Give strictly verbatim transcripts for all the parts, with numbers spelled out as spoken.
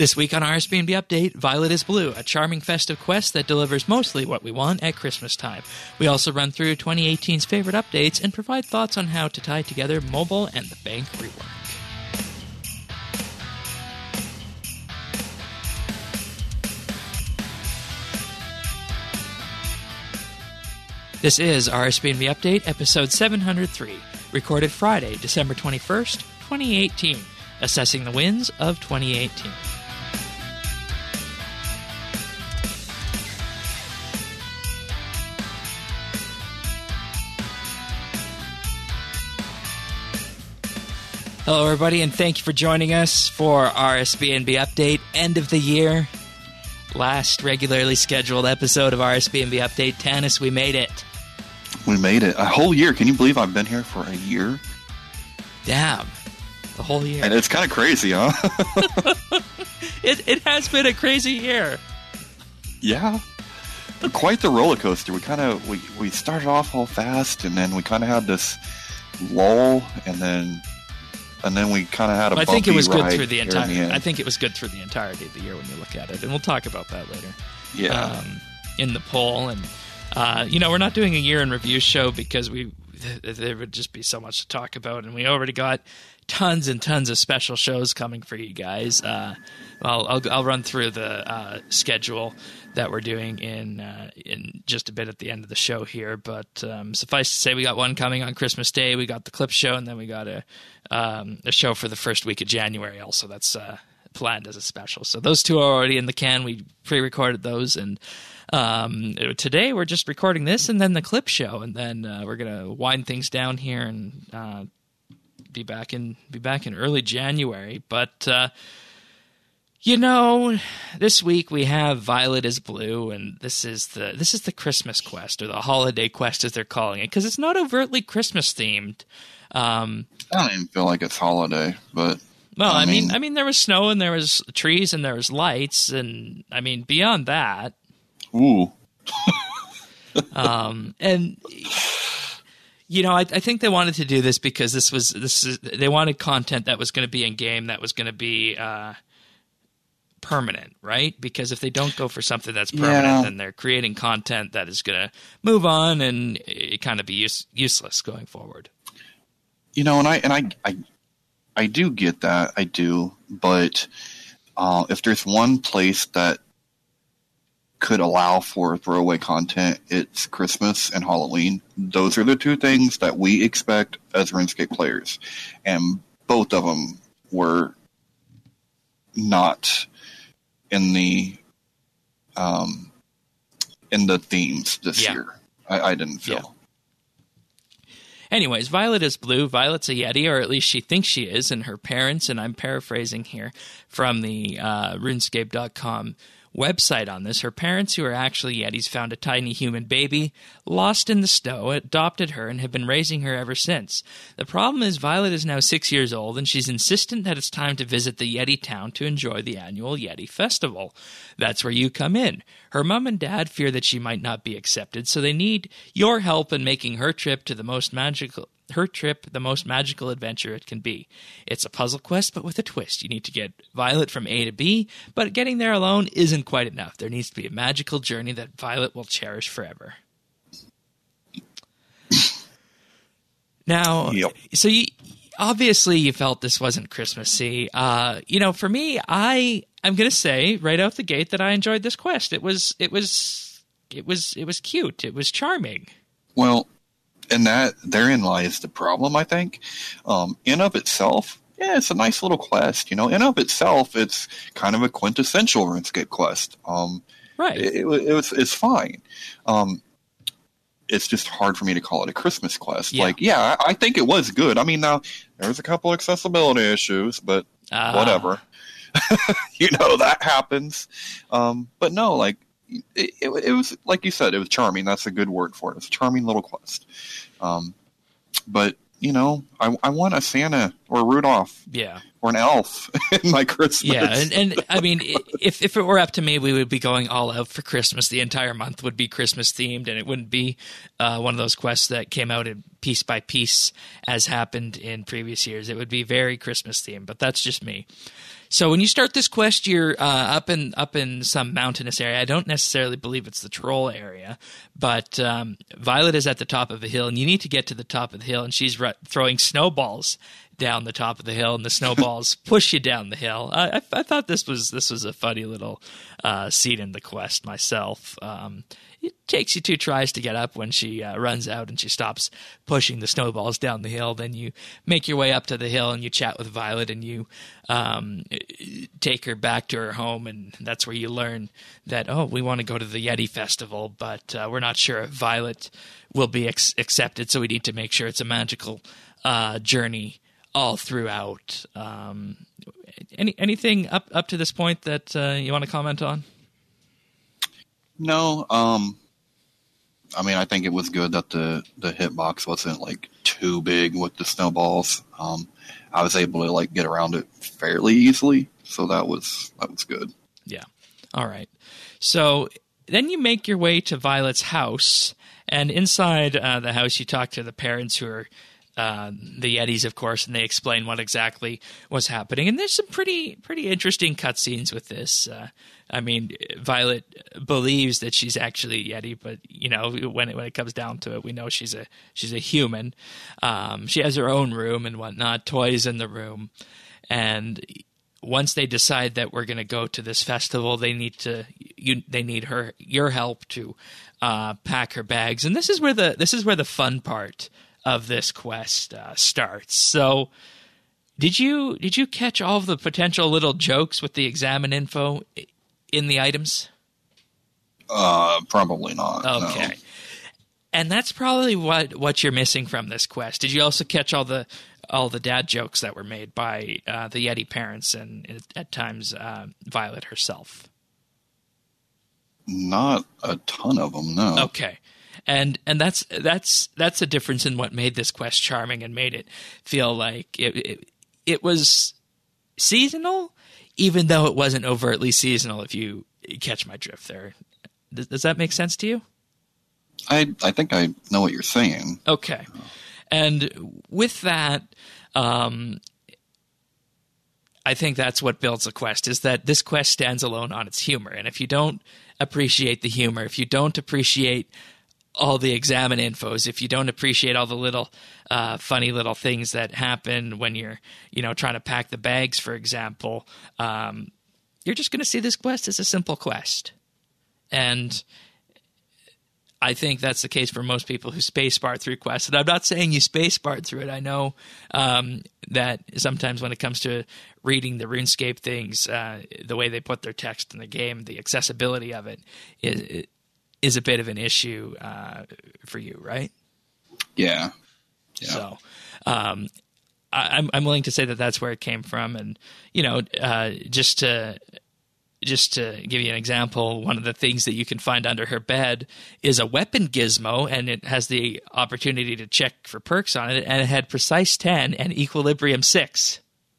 This week on R S B N B Update, Violet is Blue, a charming festive quest that delivers mostly what we want at Christmas time. We also run through twenty eighteen's favorite updates and provide thoughts on how to tie together mobile and the bank rework. This is R S B N B Update, episode seven hundred three, recorded Friday, December twenty-first, twenty eighteen, assessing the wins of twenty eighteen. Hello, everybody, and thank you for joining us for R S B N B Update, end of the year. Last regularly scheduled episode of R S B N B Update. Tanis, we made it. We made it. A whole year. Can you believe I've been here for a year? Damn. A whole year. And it's kind of crazy, huh? it it has been a crazy year. Yeah. Quite the roller coaster. We kind of, we, we started off all fast, and then we kind of had this lull, and then... And then we kind of had a well, bumpy I think it was ride good through the entire. the I think it was good through the entirety of the year when you look at it, and we'll talk about that later. Yeah. Um, in the poll, and uh, you know, we're not doing a year in review show because we th- there would just be so much to talk about, and we already got tons and tons of special shows coming for you guys. Uh, I'll, I'll I'll run through the uh, schedule that we're doing in uh, in just a bit at the end of the show here, but um, suffice to say, we got one coming on Christmas Day. We got the clip show, and then we got a um, a show for the first week of January. Also, that's uh, planned as a special. So those two are already in the can. We pre-recorded those, and um, today we're just recording this, and then the clip show, and then uh, we're gonna wind things down here and uh, be back in be back in early January, but. Uh, You know, this week we have Violet is Blue, and this is the this is the Christmas quest, or the holiday quest as they're calling it, because it's not overtly Christmas themed. Um, I don't even feel like it's holiday, but well, I, I mean, mean, I mean, there was snow and there was trees and there was lights, and I mean, beyond that, ooh, um, and. You know, I, I think they wanted to do this because this was this is they wanted content that was going to be in game, that was going to be. Uh, permanent, right? Because if they don't go for something that's permanent, yeah. then they're creating content that is going to move on and it kind of be use, useless going forward. You know, and I and I I, I do get that, I do, but uh, if there's one place that could allow for throwaway content, it's Christmas and Halloween. Those are the two things that we expect as RuneScape players, and both of them were not in the um, in the themes this yeah. year. I, I didn't feel. Yeah. Anyways, Violet is Blue. Violet's a Yeti, or at least she thinks she is, and her parents, and I'm paraphrasing here from the uh, RuneScape dot com website on this, her parents, who are actually Yetis, found a tiny human baby lost in the snow, adopted her, and have been raising her ever since. The problem is Violet is now six years old, and she's insistent that it's time to visit the Yeti town to enjoy the annual Yeti festival. That's where you come in. Her mom and dad fear that she might not be accepted, so they need your help in making her trip to the most magical her trip the most magical adventure it can be. It's a puzzle quest, but with a twist. You need to get Violet from A to B, but getting there alone isn't quite enough. There needs to be a magical journey that Violet will cherish forever. Now, yep. so you, obviously you felt this wasn't Christmassy. Uh, you know, for me, I I'm gonna say right out the gate that I enjoyed this quest. It was it was it was it was cute. It was charming. Well, and that therein lies the problem, I think. Um, in of itself, yeah, it's a nice little quest. You know, in of itself, it's kind of a quintessential RuneScape quest. Um, right. It, it, it was it's fine. Um, it's just hard for me to call it a Christmas quest. Yeah. Like, yeah, I, I think it was good. I mean, now there's a couple accessibility issues, but uh. whatever. You know, that happens. Um, but no, like. It, it, it was, like you said, it was charming. That's a good word for it. It's a charming little quest. Um, but, you know, I, I want a Santa or a Rudolph. Yeah. Or an elf in my Christmas. Yeah, and, and I mean, if if it were up to me, we would be going all out for Christmas. The entire month would be Christmas-themed, and it wouldn't be uh, one of those quests that came out in piece by piece as happened in previous years. It would be very Christmas-themed, but that's just me. So when you start this quest, you're uh, up in up in some mountainous area. I don't necessarily believe it's the troll area, but um, Violet is at the top of a hill, and you need to get to the top of the hill, and she's r- throwing snowballs down the top of the hill, and the snowballs push you down the hill. I, I, I thought this was this was a funny little uh, scene in the quest myself. Um, it takes you two tries to get up when she uh, runs out and she stops pushing the snowballs down the hill. Then you make your way up to the hill and you chat with Violet and you um, take her back to her home, and that's where you learn that, oh, we want to go to the Yeti Festival, but uh, we're not sure if Violet will be ex- accepted, so we need to make sure it's a magical uh, journey all throughout. Um, any anything up up to this point that uh, you want to comment on? No, um, I mean, I think it was good that the, the hitbox wasn't like too big with the snowballs. Um, I was able to like get around it fairly easily, so that was that was good. Yeah. All right. So then you make your way to Violet's house, and inside uh, the house, you talk to the parents who are uh, the Yetis, of course, and they explain what exactly was happening. And there's some pretty pretty interesting cutscenes with this. Uh, I mean, Violet believes that she's actually a Yeti, but you know, when it when it comes down to it, we know she's a she's a human. Um, she has her own room and whatnot, toys in the room, and once they decide that we're going to go to this festival, they need to you they need her your help to uh, pack her bags, and this is where the this is where the fun part of this quest uh, starts. So, did you did you catch all of the potential little jokes with the examine info in the items? Uh, probably not. Okay. No. And that's probably what, what you're missing from this quest. Did you also catch all the all the dad jokes that were made by uh, the Yeti parents and at times uh, Violet herself? Not a ton of them, no. Okay. And and that's that's that's a difference in what made this quest charming and made it feel like it it, it was seasonal, even though it wasn't overtly seasonal, if you catch my drift there. Does, does that make sense to you? I I think I know what you're saying. Okay. And with that, um, I think that's what builds a quest, is that this quest stands alone on its humor. And if you don't appreciate the humor, if you don't appreciate all the examine infos, if you don't appreciate all the little uh, funny little things that happen when you're, you know, trying to pack the bags, for example, um, you're just going to see this quest as a simple quest. And I think that's the case for most people who spacebar through quests. And I'm not saying you spacebar through it. I know um, that sometimes when it comes to reading the RuneScape things, uh, the way they put their text in the game, the accessibility of it is, is a bit of an issue uh, for you, right? Yeah. yeah. So um, I, I'm, I'm willing to say that that's where it came from. And, you know, uh, just to... Just to give you an example, one of the things that you can find under her bed is a weapon gizmo, and it has the opportunity to check for perks on it, and it had Precise ten and Equilibrium six.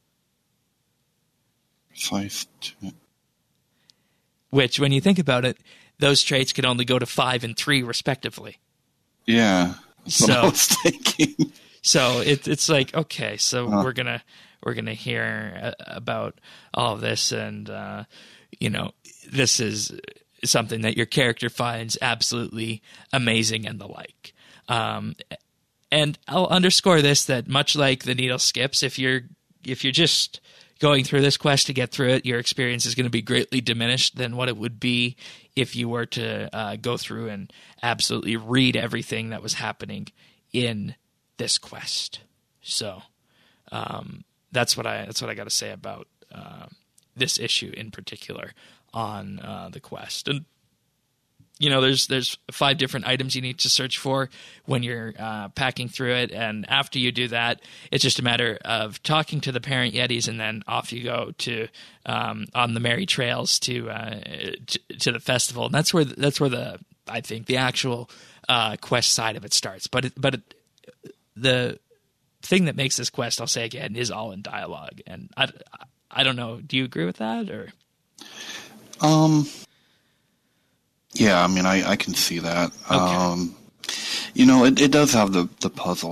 Precise ten. Which, when you think about it, those traits could only go to five and three, respectively. Yeah, that's so, what I was thinking. So it, it's like, okay, so huh. we're gonna we're gonna hear about all of this, and uh, you know, this is something that your character finds absolutely amazing and the like. Um, and I'll underscore this, that much like the needle skips, if you're if you're just going through this quest to get through it, your experience is going to be greatly diminished than what it would be if you were to uh, go through and absolutely read everything that was happening in this quest. So um, that's what I that's what I got to say about uh, this issue in particular on uh, the quest. And you know, there's there's five different items you need to search for when you're uh, packing through it, and after you do that, it's just a matter of talking to the parent Yetis, and then off you go to um, on the merry trails to, uh, to to the festival, and that's where that's where the I think the actual uh, quest side of it starts. But it, but it, the thing that makes this quest, I'll say again, is all in dialogue, and I, I don't know. Do you agree with that, or? Um. Yeah, I mean, I, I can see that. Okay. Um, you know, it, it does have the, the puzzle act,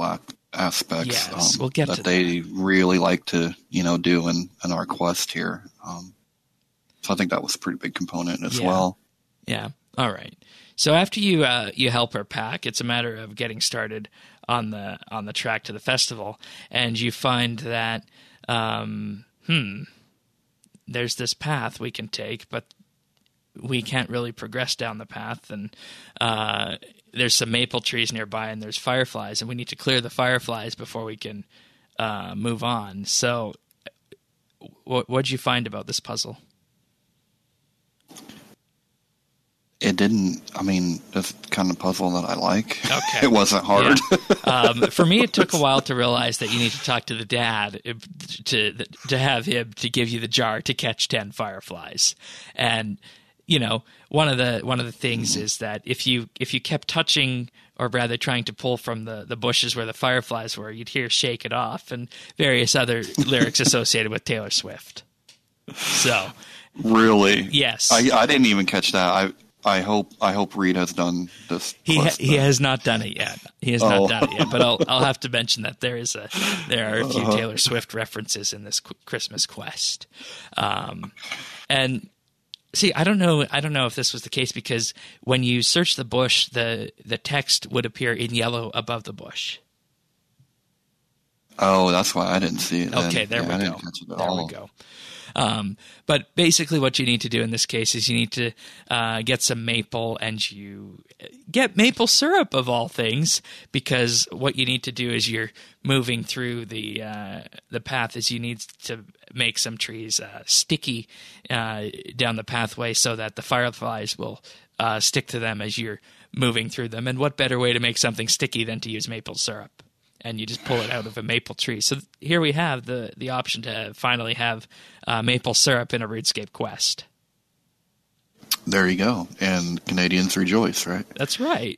aspects Yes, um, we'll get that to they really like to, you know, do in, in our quest here. Um, so I think that was a pretty big component as Yeah. well. Yeah. All right. So after you uh, you help her pack, it's a matter of getting started on the on the track to the festival, and you find that um, hmm, there's this path we can take, but we can't really progress down the path, and uh, there's some maple trees nearby, and there's fireflies, and we need to clear the fireflies before we can uh, move on. So, what what'd you find about this puzzle? It didn't, I mean, that's the kind of puzzle that I like. Okay. It wasn't hard. Yeah. Um, for me, it took a while to realize that you need to talk to the dad to to have him to give you the jar to catch ten fireflies. And, you know, one of the one of the things is that if you if you kept touching, or rather trying to pull from the, the bushes where the fireflies were, you'd hear "Shake It Off" and various other lyrics associated with Taylor Swift. So, Really? yes. I, I didn't even catch that. I I hope I hope Reed has done this. He ha- quest he then. has not done it yet. He has Oh. not done it yet. But I'll I'll have to mention that there is a there are a few Uh-huh. Taylor Swift references in this qu- Christmas quest. Um, and see, I don't know I don't know if this was the case, because when you search the bush, the the text would appear in yellow above the bush. Oh, that's why I didn't see it. Then. Okay, there Yeah, we I go. didn't catch it at There all. we go. Um, but basically what you need to do in this case is you need to uh, get some maple, and you get maple syrup of all things, because what you need to do as you're moving through the uh, the path is you need to make some trees uh, sticky uh, down the pathway so that the fireflies will uh, stick to them as you're moving through them. And what better way to make something sticky than to use maple syrup? And you just pull it out of a maple tree. So here we have the, the option to finally have uh, maple syrup in a RuneScape quest. There you go. And Canadians rejoice, right? That's right.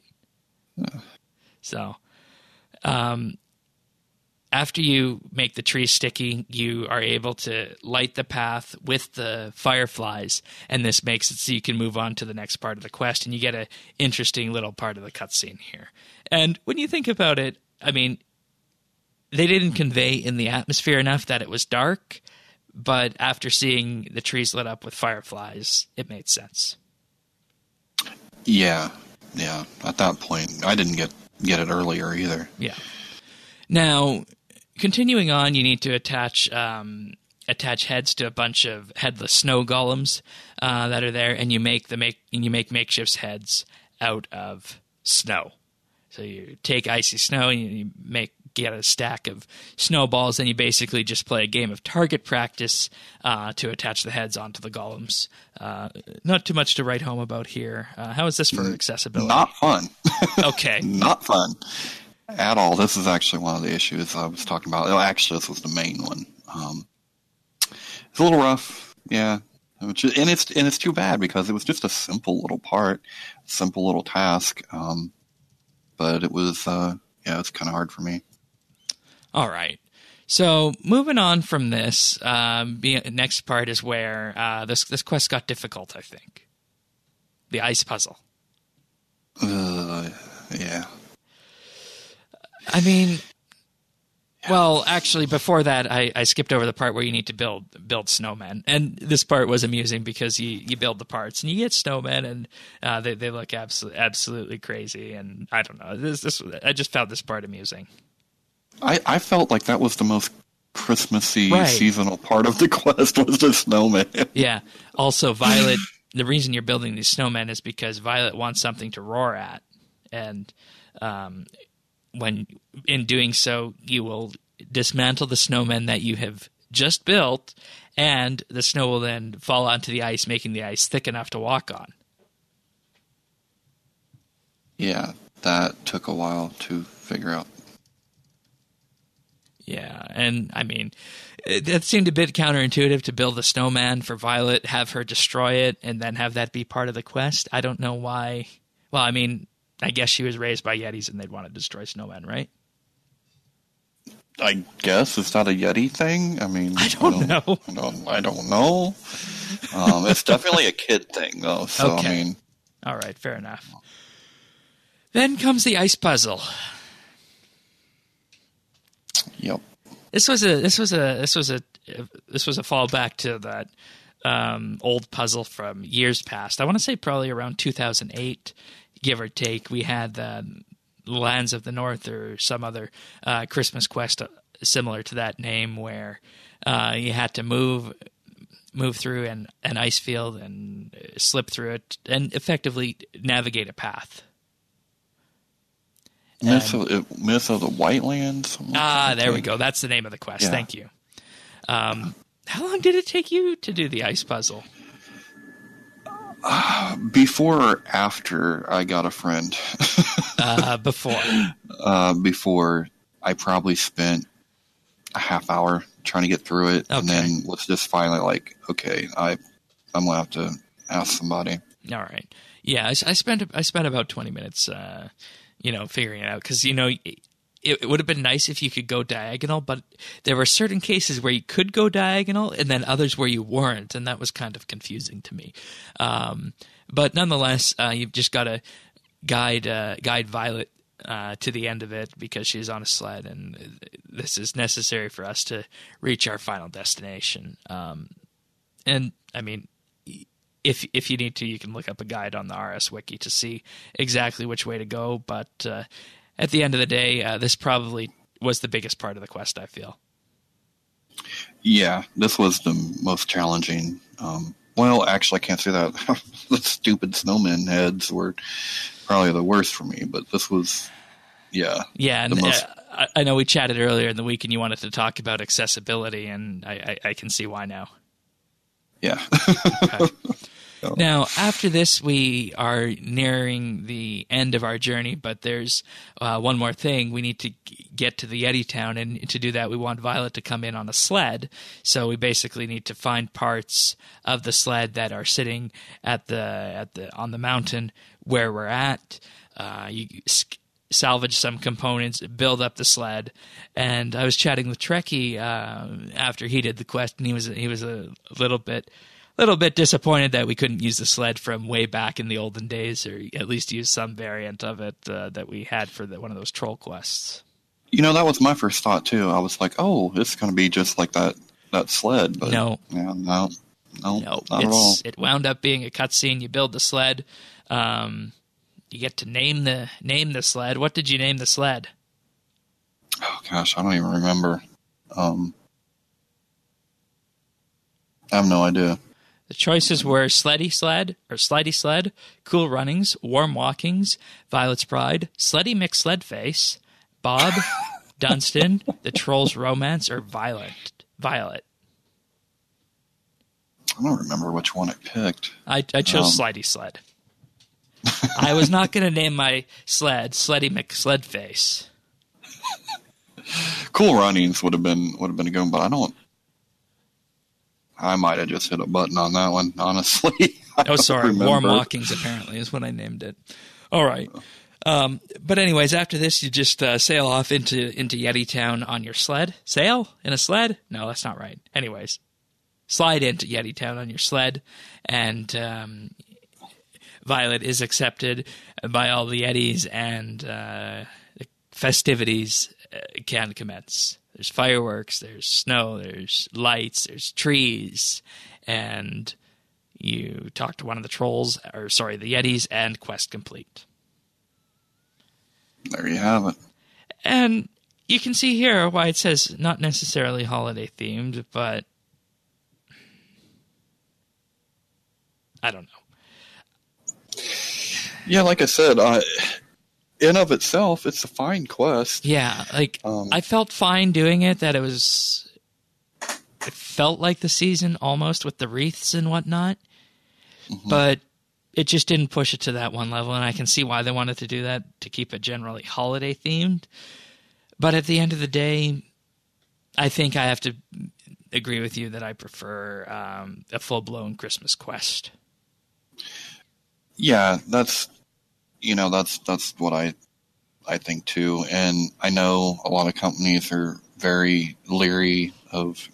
So um, after you make the tree sticky, you are able to light the path with the fireflies, and this makes it so you can move on to the next part of the quest, and you get an interesting little part of the cutscene here. And when you think about it, I mean, they didn't convey in the atmosphere enough that it was dark, but after seeing the trees lit up with fireflies, it made sense. Yeah, yeah. At that point, I didn't get get it earlier either. Yeah. Now, continuing on, you need to attach um, attach heads to a bunch of headless snow golems uh, that are there, and you make the make and you make makeshift heads out of snow. So you take icy snow and you make get a stack of snowballs, and you basically just play a game of target practice uh, to attach the heads onto the golems. Uh, not too much to write home about here. Uh, how is this for accessibility? Not fun. Okay. Not fun at all. This is actually one of the issues I was talking about. Oh, actually, this was the main one. Um, it's a little rough, yeah. Which is, and it's and it's too bad, because it was just a simple little part, simple little task. Um, but it was, uh, yeah, it's kind of hard for me. All right. So moving on from this, um, the next part is where uh, this this quest got difficult, I think. The ice puzzle. Uh, yeah. I mean, well, actually, before that, I, I skipped over the part where you need to build build snowmen, and this part was amusing because you, you build the parts and you get snowmen, and uh, they they look absolutely absolutely crazy, and I don't know. This this I just found this part amusing. I, I felt like that was the most Christmassy Right. seasonal part of the quest, was the snowman. Yeah. Also, Violet, the reason you're building these snowmen is because Violet wants something to roar at. And um, when in doing so, you will dismantle the snowmen that you have just built, and the snow will then fall onto the ice, making the ice thick enough to walk on. Yeah, that took a while to figure out. Yeah, and I mean, it, that seemed a bit counterintuitive to build a snowman for Violet, have her destroy it, and then have that be part of the quest. I don't know why. Well, I mean, I guess she was raised by Yetis and they'd want to destroy snowmen, right? I guess it's not a Yeti thing. I mean, I don't know. I don't, I don't know. Um, it's definitely a kid thing, though. So Okay. I mean, All right, fair enough. Then comes the ice puzzle. This was a this was a this was a this was a fallback to that um, old puzzle from years past. I want to say probably around two thousand eight, give or take. We had the Lands of the North or some other uh, Christmas quest similar to that name, where uh, you had to move move through an, an ice field and slip through it and effectively navigate a path. Myth of, Myth of the White Lands? Ah, like there we go. That's the name of the quest. Yeah. Thank you. Um, how long did it take you to do the ice puzzle? Uh, before or after I got a friend? uh, before. Uh, before, I probably spent a half hour trying to get through it, Okay. and then was just finally like, okay, I, I'm gonna have to ask somebody. All right. Yeah, I, I spent I spent about twenty minutes, uh, you know, figuring it out because you know it, it would have been nice if you could go diagonal, but there were certain cases where you could go diagonal, and then others where you weren't, and that was kind of confusing to me. Um, but nonetheless, uh, you've just got to guide uh, guide Violet uh, to the end of it because she's on a sled, and this is necessary for us to reach our final destination. Um, and I mean, if if you need to, you can look up a guide on the R S Wiki to see exactly which way to go. But uh, at the end of the day, uh, this probably was the biggest part of the quest, I feel. Yeah, this was the most challenging. Um, well, actually, I can't say that. The stupid snowman heads were probably the worst for me, but this was, yeah. Yeah, and the most... uh, I know we chatted earlier in the week and you wanted to talk about accessibility, and I, I, I can see why now. Yeah. Okay. Now, after this, we are nearing the end of our journey, but there's uh, one more thing. We need to g- get to the Yeti Town, and to do that, we want Violet to come in on a sled. So we basically need to find parts of the sled that are sitting at the at the on the mountain where we're at. Uh, you sk- salvage some components, build up the sled. And I was chatting with Trekkie uh, after he did the quest, and he was he was a little bit. little bit disappointed that we couldn't use the sled from way back in the olden days, or at least use some variant of it uh, that we had for the, one of those troll quests. You know, that was my first thought, too. I was like, oh, it's going to be just like that that sled. But No. Yeah, no, no, No, not at all. it's, it wound up being a cutscene. You build the sled. Um, you get to name the name the sled. What did you name the sled? Oh, gosh, I don't even remember. Um, I have no idea. The choices were Sleddy Sled, or Slidey Sled, Cool Runnings, Warm Walkings, Violet's Bride, Sleddy McSledface, Bob, Dunstan, The Troll's Romance, or Violet. Violet. I don't remember which one I picked. I, I chose Um. Slidey Sled. I was not going to name my sled Sleddy McSledface. Cool Runnings would have been would have been a good one, but I don't. I might have just hit a button on that one, honestly. Oh, sorry. remember. Warm Walkings, apparently, is what I named it. All right. Um, but anyways, after this, you just uh, sail off into, into Yeti Town on your sled. Sail? In a sled? No, that's not right. Anyways, slide into Yeti Town on your sled, and um, Violet is accepted by all the Yetis, and uh, the festivities uh, can commence. There's fireworks, there's snow, there's lights, there's trees, and you talk to one of the trolls, or sorry, the Yetis, and quest complete. There you have it. And you can see here why it says not necessarily holiday themed, but I don't know. Yeah, like I said, uh, in of itself, it's a fine quest. Yeah, like Um, I felt fine doing it. That it was, it felt like the season almost with the wreaths and whatnot, Mhm. but it just didn't push it to that one level. And I can see why they wanted to do that, to keep it generally holiday themed. But at the end of the day, I think I have to agree with you that I prefer um, a full blown Christmas quest. Yeah, that's you know that's that's what I I think too, and I know a lot of companies are very leery of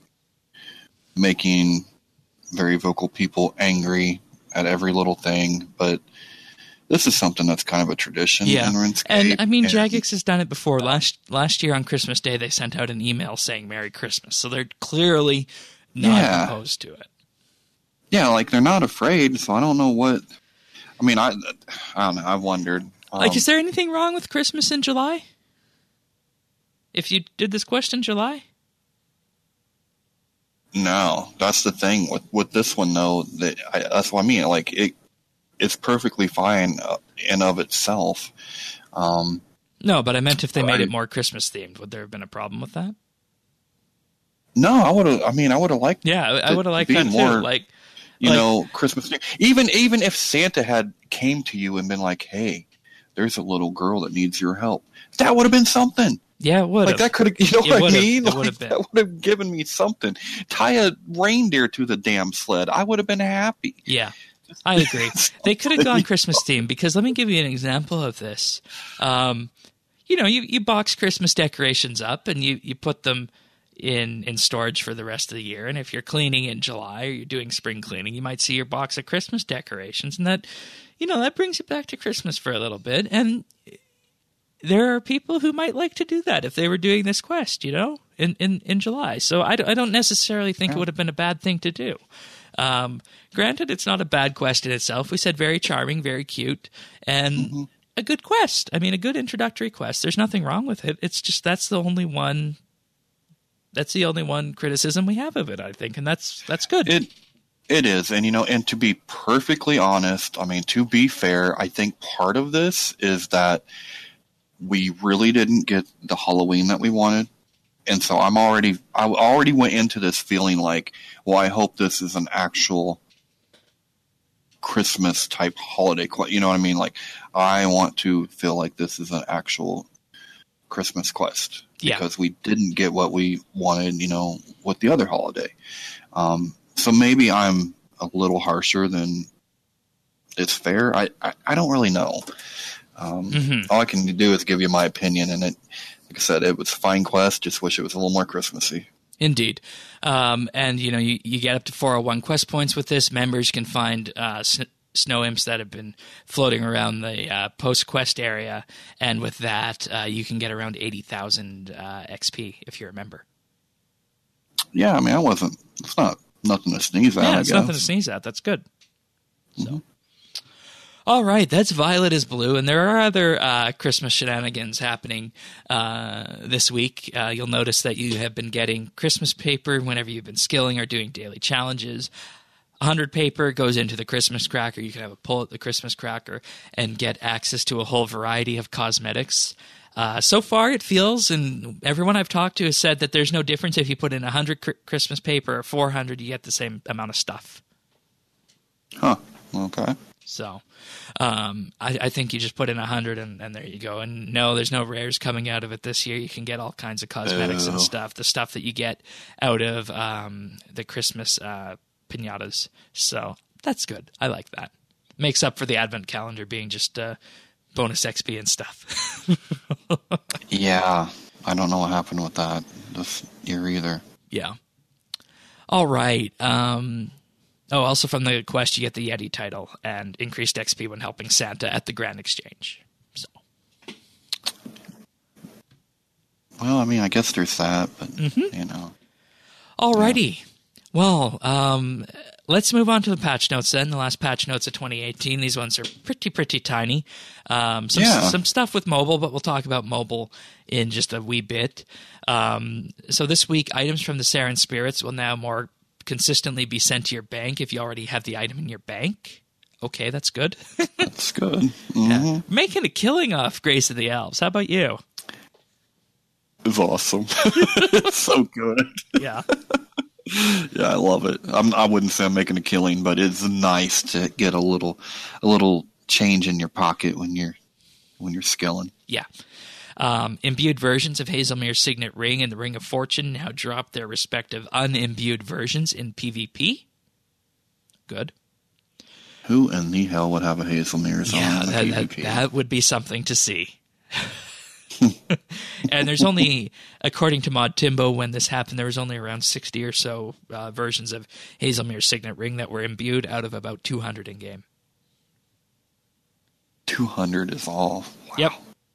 making very vocal people angry at every little thing, but this is something that's kind of a tradition Yeah, in RuneScape. and I mean, and, Jagex has done it before. Last last year on Christmas Day, they sent out an email saying "Merry Christmas," so they're clearly not Yeah. opposed to it. Yeah, like they're not afraid. So I don't know what. I mean, I I don't know. I've wondered. Um, Like, is there anything wrong with Christmas in July? If you did this quest in July? No, that's the thing with with this one though. That I, that's what I mean. Like it, it's perfectly fine uh, in of itself. Um, No, but I meant if they made I- it more Christmas themed, would there have been a problem with that? no, I would have. I mean, I would have liked. Yeah, I to- would have to liked be that more, too. Like, you like- know, Christmas. Even even if Santa had came to you and been like, "Hey, there's a little girl that needs your help," that would have been something. yeah, it would Like have. that could have, you know It what I would've- mean? it Like, would've been. that would have given me something. Tie a reindeer to the damn sled. I would have been happy. Yeah, I agree. They could have gone Christmas theme because let me give you an example of this. Um, you know, you, you box Christmas decorations up and you, you put them in, in storage for the rest of the year. And if you're cleaning in July or you're doing spring cleaning, you might see your box of Christmas decorations. And that, you know, that brings you back to Christmas for a little bit. And there are people who might like to do that if they were doing this quest, you know, in, in, in July. So I, don't- I don't necessarily think it would have been a bad thing to do. Um, granted, it's not a bad quest in itself. We said very charming, very cute, and Mm-hmm. a good quest. I mean, a good introductory quest. There's nothing wrong with it. It's just that's the only one. That's the only one criticism we have of it, I think, and that's that's good. It it is, and you know, and to be perfectly honest, I mean, to be fair, I think part of this is that we really didn't get the Halloween that we wanted, and so I'm already I already went into this feeling like, well, I hope this is an actual Christmas type holiday. que- You know what I mean? Like, I want to feel like this is an actual Christmas quest Yeah. because we didn't get what we wanted, you know, with the other holiday. Um, so maybe I'm a little harsher than is fair. I, I, I don't really know. Um, Mhm. All I can do is give you my opinion, and it, like I said, it was a fine quest. Just wish it was a little more Christmassy. Indeed. Um, and, you know, you, you get up to four oh one quest points with this. Members can find uh, sn- snow imps that have been floating around the uh, post-quest area. And with that, uh, you can get around eighty thousand uh, X P if you're a member. Yeah, I mean, I wasn't. It's not nothing to sneeze at. Yeah, I it's guess. nothing to sneeze at. That's good. So, all right, that's Violet is Blue, and there are other uh, Christmas shenanigans happening uh, this week. Uh, you'll notice that you have been getting Christmas paper whenever you've been skilling or doing daily challenges. one hundred paper goes into the Christmas cracker. You can have a pull at the Christmas cracker and get access to a whole variety of cosmetics. Uh, so far, it feels, and everyone I've talked to has said that there's no difference if you put in one hundred cr- Christmas paper or four hundred, you get the same amount of stuff. Huh. Okay. So um, I, I think you just put in one hundred and, and there you go. And no, there's no rares coming out of it this year. You can get all kinds of cosmetics Ew. and stuff, the stuff that you get out of um, the Christmas uh, piñatas. So that's good. I like that. Makes up for the advent calendar being just uh, bonus X P and stuff. Yeah, I don't know what happened with that this year either. Yeah. All right. Um, oh, also from the quest, you get the Yeti title and increased X P when helping Santa at the Grand Exchange. So. Well, I mean, I guess there's that, but Mm-hmm. you know. Alrighty. Well, um, let's move on to the patch notes then. The last patch notes of twenty eighteen. These ones are pretty, pretty tiny. Um, some, Yeah. some stuff with mobile, but we'll talk about mobile in just a wee bit. Um, so this week, items from the Saren Spirits will now more consistently be sent to your bank if you already have the item in your bank. Okay, that's good. That's good. hmm Making a killing off Grace of the Elves. How about you? It's awesome. It's so good. Yeah. Yeah, I love it. I'm, I wouldn't say I'm making a killing, but it's nice to get a little, a little change in your pocket when you're, when you're skilling. Yeah. Um, imbued versions of Hazelmere's Signet Ring and the Ring of Fortune now drop their respective unimbued versions in PvP. Good. Who in the hell would have a Hazelmere's Yeah, on in that, the that, PvP? that would be something to see. And there's only, according to Mod Timbo, when this happened, there was only around sixty or so uh, versions of Hazelmere's Signet Ring that were imbued out of about two hundred in game. two hundred is all. Wow. Yep.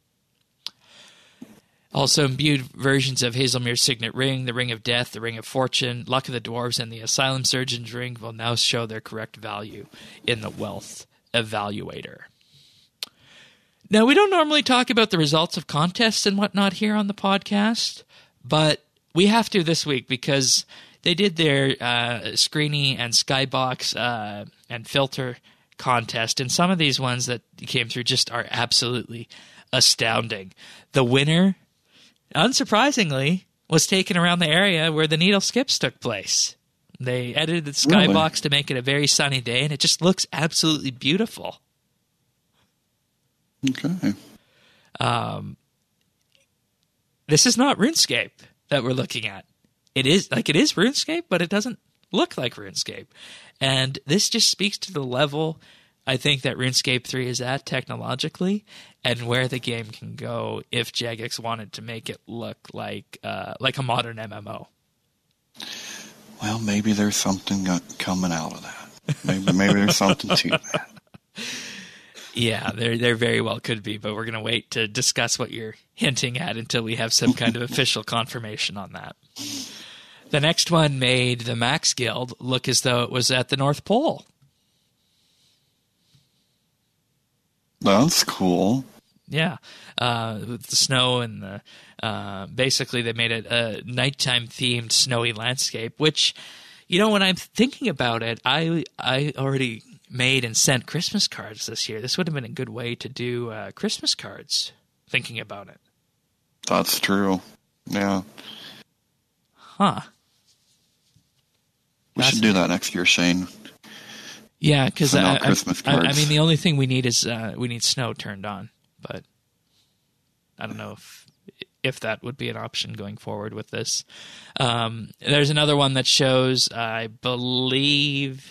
Also, imbued versions of Hazelmere's Signet Ring, the Ring of Death, the Ring of Fortune, Luck of the Dwarves, and the Asylum Surgeon's Ring will now show their correct value in the Wealth Evaluator. Now, we don't normally talk about the results of contests and whatnot here on the podcast, but we have to this week because they did their uh, Screeny and Skybox uh, and Filter contest, and some of these ones that came through just are absolutely astounding. The winner, unsurprisingly, was taken around the area where the needle skips took place. They edited the Skybox really? to make it a very sunny day, and it just looks absolutely beautiful. Okay. Um, this is not RuneScape that we're looking at. It is like it is RuneScape, but it doesn't look like RuneScape. And this just speaks to the level I think that RuneScape three is at technologically, and where the game can go if Jagex wanted to make it look like uh, like a modern M M O. Well, maybe there's something coming out of that. Maybe maybe there's something to that. Yeah, there there very well could be, but we're going to wait to discuss what you're hinting at until we have some kind of official confirmation on that. The next one made the Max Guild look as though it was at the North Pole. That's cool. Yeah, uh, with the snow and the uh, basically they made it a nighttime themed snowy landscape. Which, you know, when I'm thinking about it, I I already made and sent Christmas cards this year. This would have been a good way to do uh, Christmas cards. Thinking about it, that's true. Yeah. Huh. We that's should do that next year, Shane. Yeah, because I, I, I, I mean, the only thing we need is uh, we need snow turned on, but I don't know if if that would be an option going forward with this. Um, there's another one that shows, I believe,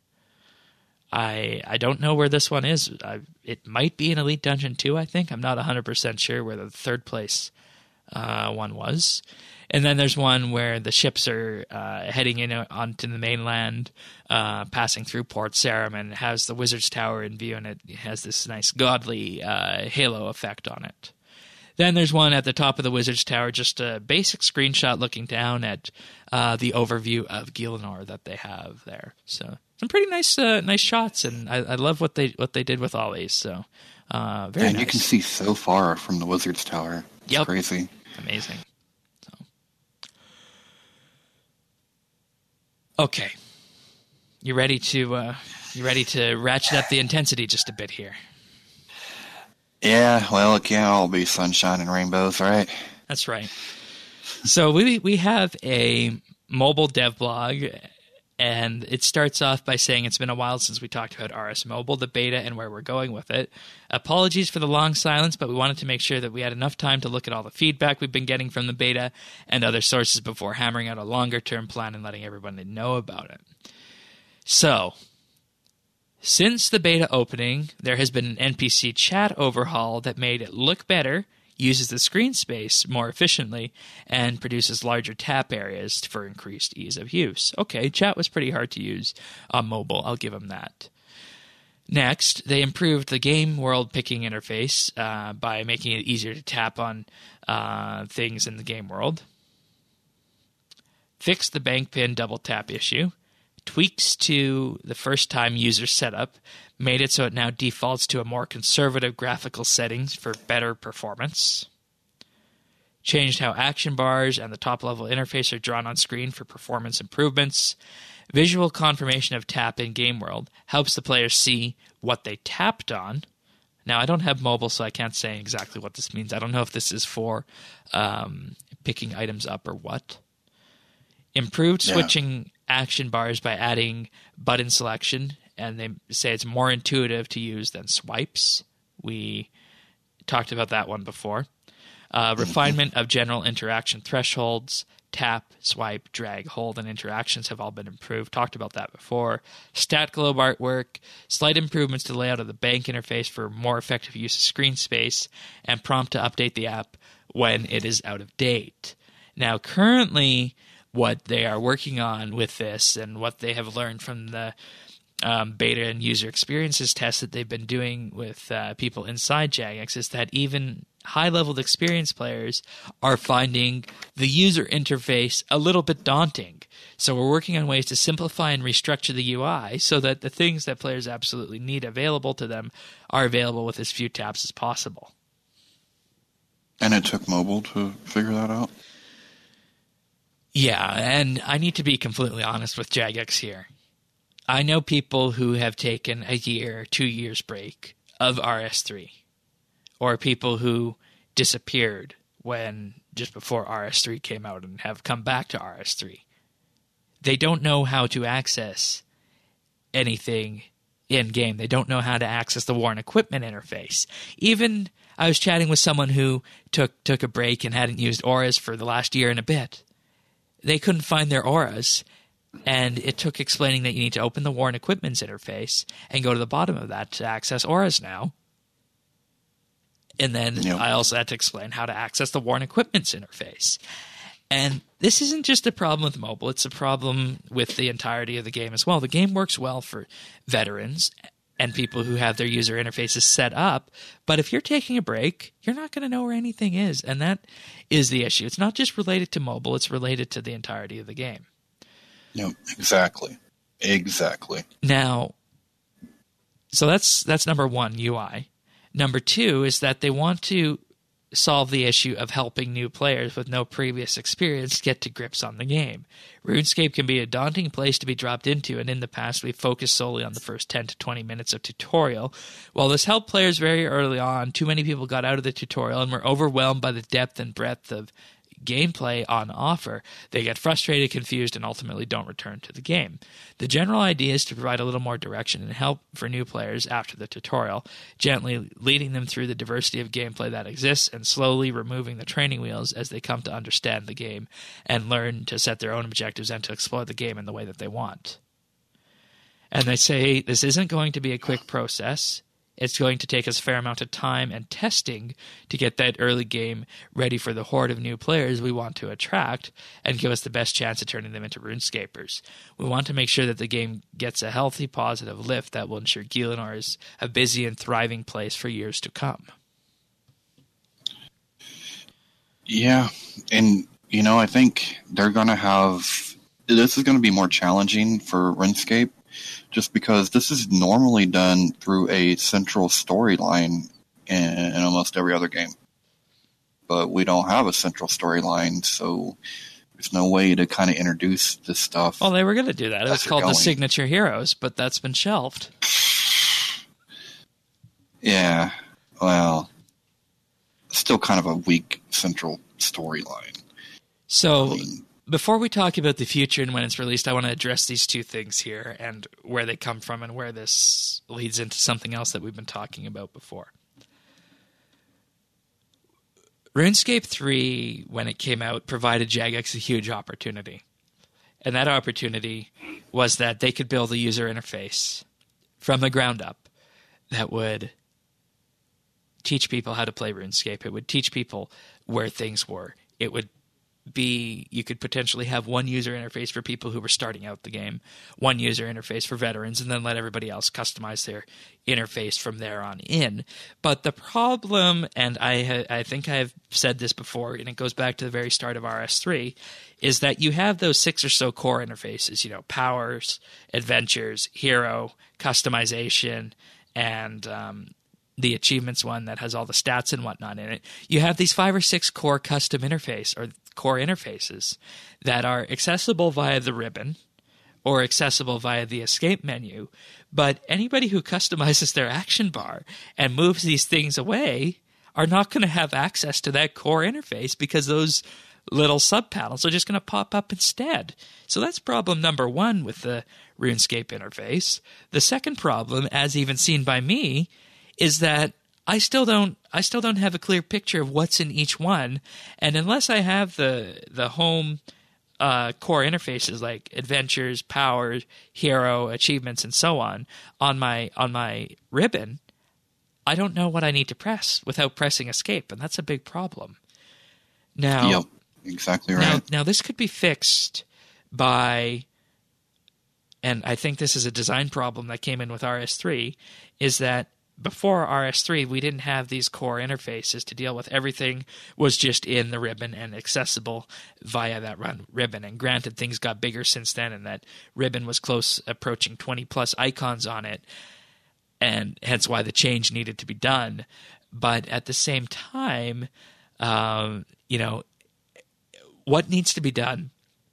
I I don't know where this one is. I, it might be in Elite Dungeon two, I think. I'm not one hundred percent sure where the third place uh, one was. And then there's one where the ships are uh, heading in onto the mainland, uh, passing through Port Sarim, and has the Wizard's Tower in view, and it has this nice godly uh, halo effect on it. Then there's one at the top of the Wizard's Tower, just a basic screenshot looking down at uh, the overview of Gielinor that they have there. So some pretty nice, uh, nice shots, and I, I love what they what they did with all these. So uh, very and nice. You can see so far from the Wizard's Tower. It's yep. crazy, amazing. Okay, you ready to uh, you ready to ratchet up the intensity just a bit here? Yeah, well, it can't all be sunshine and rainbows, right? That's right. So we we have a mobile dev blog, and it starts off by saying it's been a while since we talked about R S Mobile, the beta, and where we're going with it. Apologies for the long silence, but we wanted to make sure that we had enough time to look at all the feedback we've been getting from the beta and other sources before hammering out a longer-term plan and letting everybody know about it. So, since the beta opening, there has been an N P C chat overhaul that made it look better, uses the screen space more efficiently, and produces larger tap areas for increased ease of use. Okay, chat was pretty hard to use on mobile. I'll give them that. Next, they improved the game world picking interface uh, by making it easier to tap on uh, things in the game world. Fixed the bank pin double tap issue. Tweaks to the first-time user setup made it so it now defaults to a more conservative graphical settings for better performance. Changed how action bars and the top-level interface are drawn on screen for performance improvements. Visual confirmation of tap in Game World helps the player see what they tapped on. Now, I don't have mobile, so I can't say exactly what this means. I don't know if this is for um, picking items up or what. Improved Yeah. switching action bars by adding button selection, and they say it's more intuitive to use than swipes. We talked about that one before. Uh, refinement of general interaction thresholds. Tap, swipe, drag, hold, and interactions have all been improved. Talked about that before. Stat globe artwork, slight improvements to the layout of the bank interface for more effective use of screen space, and prompt to update the app when it is out of date. Now, currently, what they are working on with this and what they have learned from the um, beta and user experiences tests that they've been doing with uh, people inside Jagex is that even high-leveled experienced players are finding the user interface a little bit daunting. So we're working on ways to simplify and restructure the U I so that the things that players absolutely need available to them are available with as few taps as possible. And it took mobile to figure that out? Yeah, and I need to be completely honest with Jagex here. I know people who have taken a year, two years break of R S three, or people who disappeared when just before R S three came out and have come back to R S three. They don't know how to access anything in-game. They don't know how to access the War and Equipment interface. Even I was chatting with someone who took took a break and hadn't used auras for the last year and a bit. They couldn't find their auras, and it took explaining that you need to open the War and Equipments interface and go to the bottom of that to access auras now. And then yep. I also had to explain how to access the War and Equipments interface. And this isn't just a problem with mobile, it's a problem with the entirety of the game as well. The game works well for veterans and people who have their user interfaces set up, but if you're taking a break, you're not going to know where anything is, and that is the issue. It's not just related to mobile, it's related to the entirety of the game. No, exactly. Exactly. Now, so that's that's number one, U I. Number two is that they want to solve the issue of helping new players with no previous experience get to grips on the game. RuneScape can be a daunting place to be dropped into, and in the past we've focused solely on the first ten to twenty minutes of tutorial. While this helped players very early on, too many people got out of the tutorial and were overwhelmed by the depth and breadth of gameplay on offer. They get frustrated, confused, and ultimately don't return to the game. The general idea is to provide a little more direction and help for new players after the tutorial, gently leading them through the diversity of gameplay that exists and slowly removing the training wheels as they come to understand the game and learn to set their own objectives and to explore the game in the way that they want. And they say this isn't going to be a quick process. It's going to take us a fair amount of time and testing to get that early game ready for the horde of new players we want to attract and give us the best chance of turning them into RuneScapers. We want to make sure that the game gets a healthy, positive lift that will ensure Gielinor is a busy and thriving place for years to come. Yeah, and, you know, I think they're going to have... This is going to be more challenging for RuneScape, just because this is normally done through a central storyline in, in almost every other game. But we don't have a central storyline, so there's no way to kind of introduce this stuff. Well, they were going to do that. It was called going. the Signature Heroes, but that's been shelved. Yeah, well, still kind of a weak central storyline. So... I mean, before we talk about the future and when it's released, I want to address these two things here and where they come from and where this leads into something else that we've been talking about before. RuneScape three, when it came out, provided Jagex a huge opportunity. And that opportunity was that they could build a user interface from the ground up that would teach people how to play RuneScape. It would teach people where things were. It would be, you could potentially have one user interface for people who were starting out the game, one user interface for veterans, and then let everybody else customize their interface from there on in. But the problem, and I ha- I think I've said this before, and it goes back to the very start of R S three, is that you have those six or so core interfaces, you know, powers, adventures, hero, customization, and um, the achievements one that has all the stats and whatnot in it. You have these five or six core custom interface or core interfaces that are accessible via the ribbon or accessible via the escape menu, but anybody who customizes their action bar and moves these things away are not going to have access to that core interface because those little sub-panels are just going to pop up instead. So that's problem number one with the RuneScape interface. The second problem, as even seen by me, is that I still don't I still don't have a clear picture of what's in each one, and unless I have the the home uh, core interfaces like adventures, power, hero, achievements, and so on on my on my ribbon, I don't know what I need to press without pressing escape, and that's a big problem. Now, yep, exactly right. Now, now this could be fixed by and I think this is a design problem that came in with R S three, is that before R S three, we didn't have these core interfaces to deal with. Everything was just in the ribbon and accessible via that run ribbon. And granted, things got bigger since then, and that ribbon was close approaching twenty plus icons on it, and hence why the change needed to be done. But at the same time, um, you know, what needs to be done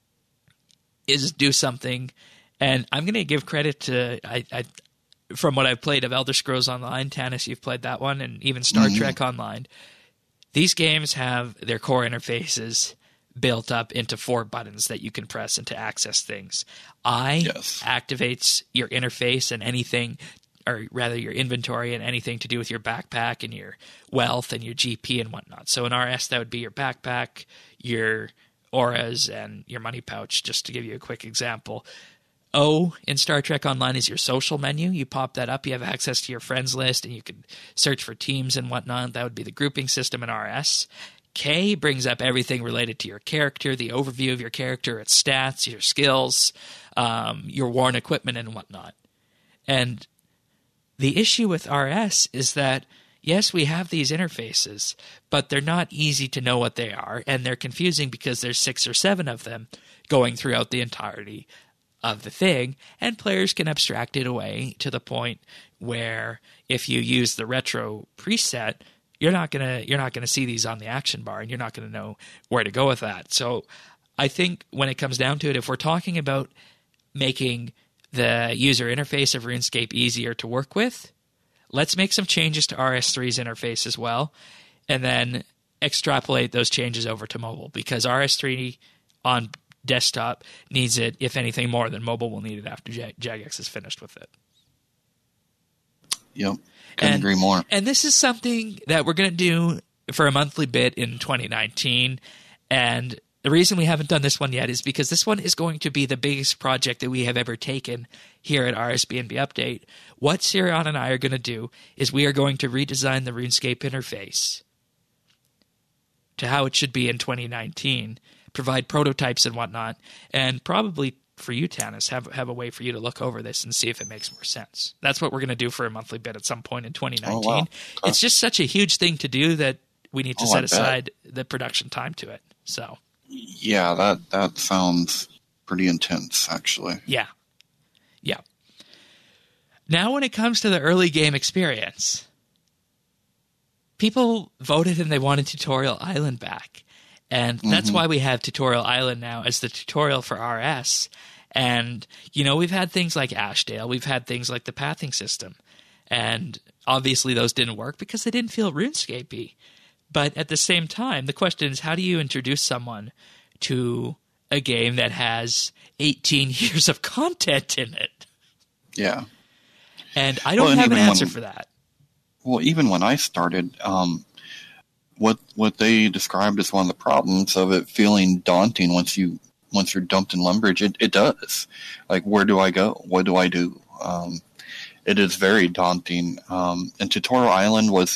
is do something. And I'm going to give credit to I. I from what I've played of Elder Scrolls Online. Tanis, you've played that one, and even Star mm-hmm. Trek Online. These games have their core interfaces built up into four buttons that you can press and to access things. I yes. activates your interface and anything, or rather your inventory and anything to do with your backpack and your wealth and your G P and whatnot. So in R S, that would be your backpack, your auras, and your money pouch, just to give you a quick example. O in Star Trek Online is your social menu. You pop that up, you have access to your friends list, and you can search for teams and whatnot. That would be the grouping system in R S. K brings up everything related to your character, the overview of your character, its stats, your skills, um, your worn equipment, and whatnot. And the issue with R S is that, yes, we have these interfaces, but they're not easy to know what they are, and they're confusing because there's six or seven of them going throughout the entirety of the thing, and players can abstract it away to the point where if you use the retro preset, you're not gonna you're not gonna see these on the action bar, and you're not gonna know where to go with that. So I think when it comes down to it, if we're talking about making the user interface of RuneScape easier to work with, let's make some changes to R S three's interface as well, and then extrapolate those changes over to mobile, because R S three on desktop needs it, if anything, more than mobile will need it after Jag- Jagex is finished with it. Yep, couldn't and, agree more. And this is something that we're going to do for a monthly bit in twenty nineteen, and the reason we haven't done this one yet is because this one is going to be the biggest project that we have ever taken here at R S B N B Update. What Sirion and I are going to do is we are going to redesign the RuneScape interface to how it should be in twenty nineteen, provide prototypes and whatnot, and probably for you, Tanis, have have a way for you to look over this and see if it makes more sense. That's what we're going to do for a monthly bit at some point in twenty nineteen. Oh, wow. Okay. It's just such a huge thing to do that we need to oh, set aside the production time to it. So, yeah, that that sounds pretty intense, actually. Yeah, yeah. Now, when it comes to the early game experience, people voted and they wanted Tutorial Island back. And that's mm-hmm. why we have Tutorial Island now as the tutorial for R S. And, you know, we've had things like Ashdale. We've had things like the pathing system. And obviously those didn't work because they didn't feel RuneScape-y. But at the same time, the question is, how do you introduce someone to a game that has eighteen years of content in it? Yeah. And I don't well, have an answer when, for that. Well, even when I started... Um What what they described as one of the problems of it feeling daunting once you once you're dumped in Lumbridge, it, it does. Like, where do I go? What do I do? Um, it is very daunting. Um, and Tutorial Island was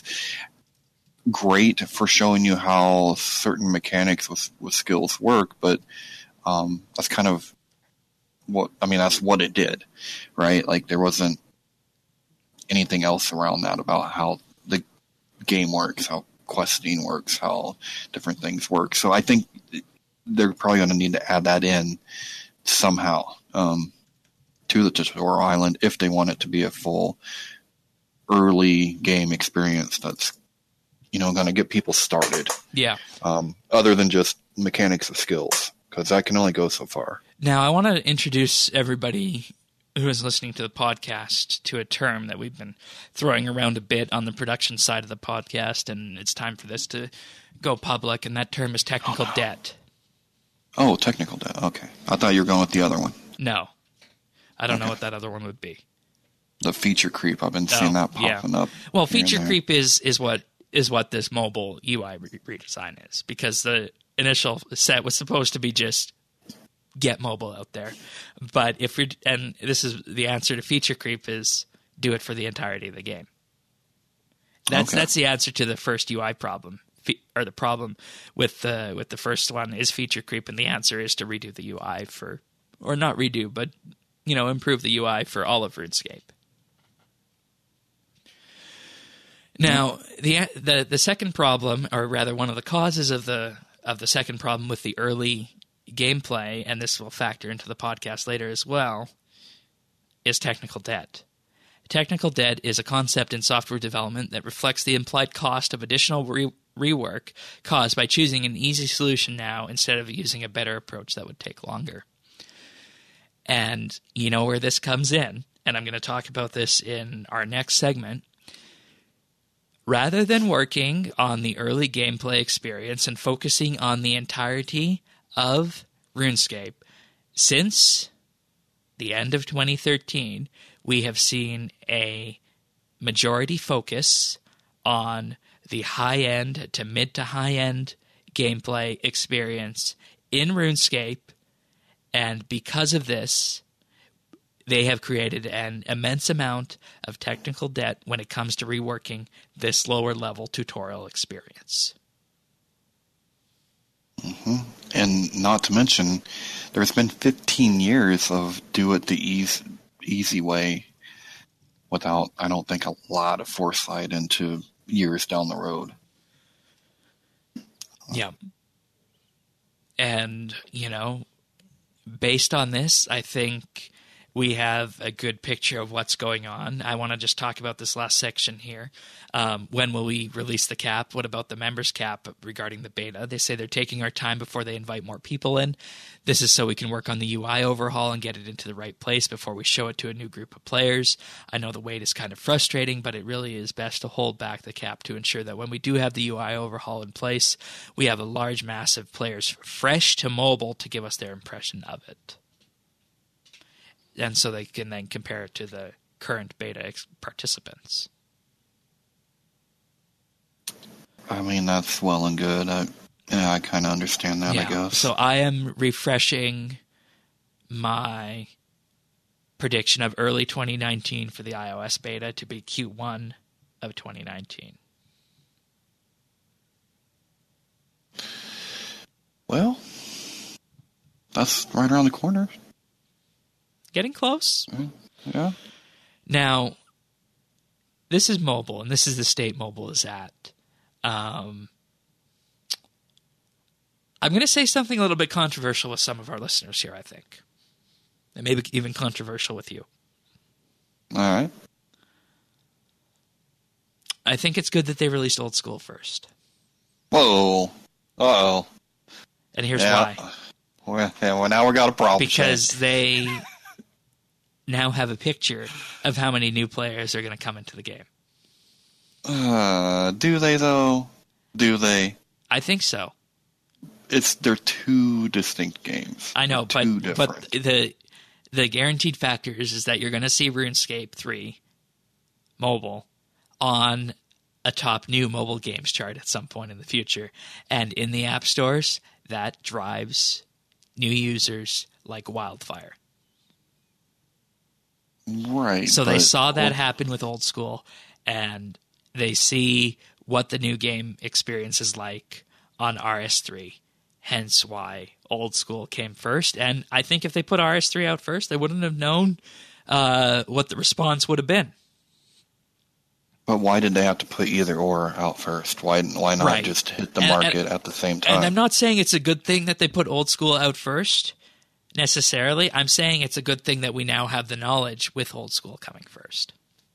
great for showing you how certain mechanics with, with skills work, but um, that's kind of what I mean. That's what it did, right? Like, there wasn't anything else around that about how the game works, how questing works, how different things work. So I think they're probably going to need to add that in somehow um, to the Tutorial Island if they want it to be a full early game experience that's, you know, going to get people started. Yeah. Um, other than just mechanics of skills, because that can only go so far. Now, I want to introduce everybody who is listening to the podcast to a term that we've been throwing around a bit on the production side of the podcast, and it's time for this to go public, and that term is technical oh, no. debt. Oh, technical debt. Okay. I thought you were going with the other one. No. I don't okay. know what that other one would be. The feature creep. I've been seeing oh, that popping yeah. up. Well, feature creep is, is what is what this mobile U I re- redesign is, because the initial set was supposed to be just get mobile out there. But if you're, and this is the answer to feature creep, is do it for the entirety of the game. That's okay. That's the answer to the first U I problem, Fe- or the problem with the with the first one is feature creep, and the answer is to redo the U I for, or not redo, but you know, improve the U I for all of RuneScape. Now, the the the second problem, or rather one of the causes of the of the second problem with the early gameplay, and this will factor into the podcast later as well, is technical debt. Technical debt is a concept in software development that reflects the implied cost of additional re- rework caused by choosing an easy solution now instead of using a better approach that would take longer. And you know where this comes in, and I'm going to talk about this in our next segment. Rather than working on the early gameplay experience and focusing on the entirety of RuneScape, since the end of twenty thirteen, we have seen a majority focus on the high-end to mid to high-end gameplay experience in RuneScape, and because of this, they have created an immense amount of technical debt when it comes to reworking this lower-level tutorial experience. Mm-hmm. And not to mention, there's been fifteen years of do it the easy, easy way without, I don't think, a lot of foresight into years down the road. Yeah. And, you know, based on this, I think we have a good picture of what's going on. I want to just talk about this last section here. Um, when will we release the cap? What about the members cap regarding the beta? They say they're taking our time before they invite more people in. This is so we can work on the U I overhaul and get it into the right place before we show it to a new group of players. I know the wait is kind of frustrating, but it really is best to hold back the cap to ensure that when we do have the U I overhaul in place, we have a large mass of players fresh to mobile to give us their impression of it. And so they can then compare it to the current beta ex- participants. I mean, that's well and good. I, yeah, I kind of understand that, yeah. I guess. So I am refreshing my prediction of early twenty nineteen for the iOS beta to be Q one of twenty nineteen. Well, that's right around the corner. Getting close. Yeah. Now, this is mobile, and this is the state mobile is at. Um, I'm going to say something a little bit controversial with some of our listeners here, I think. And maybe even controversial with you. All right. I think it's good that they released Old School first. Whoa. Uh-oh. And here's yeah. why. Well, yeah, well, now we got a problem. Because they now have a picture of how many new players are going to come into the game. Uh, do they, though? Do they? I think so. It's They're two distinct games. I know, they're but but the the guaranteed factors is that you're going to see RuneScape three mobile on a top new mobile games chart at some point in the future. And in the app stores, that drives new users like wildfire. Right. So but, they saw that well, happen with Old School, and they see what the new game experience is like on R S three. Hence why Old School came first. And I think if they put R S three out first, they wouldn't have known uh, what the response would have been. But why did they have to put either or out first? Why why not Right. just hit the And- market and- at the same time? And I'm not saying it's a good thing that they put Old School out first, necessarily. I'm saying it's a good thing that we now have the knowledge with Old School coming first.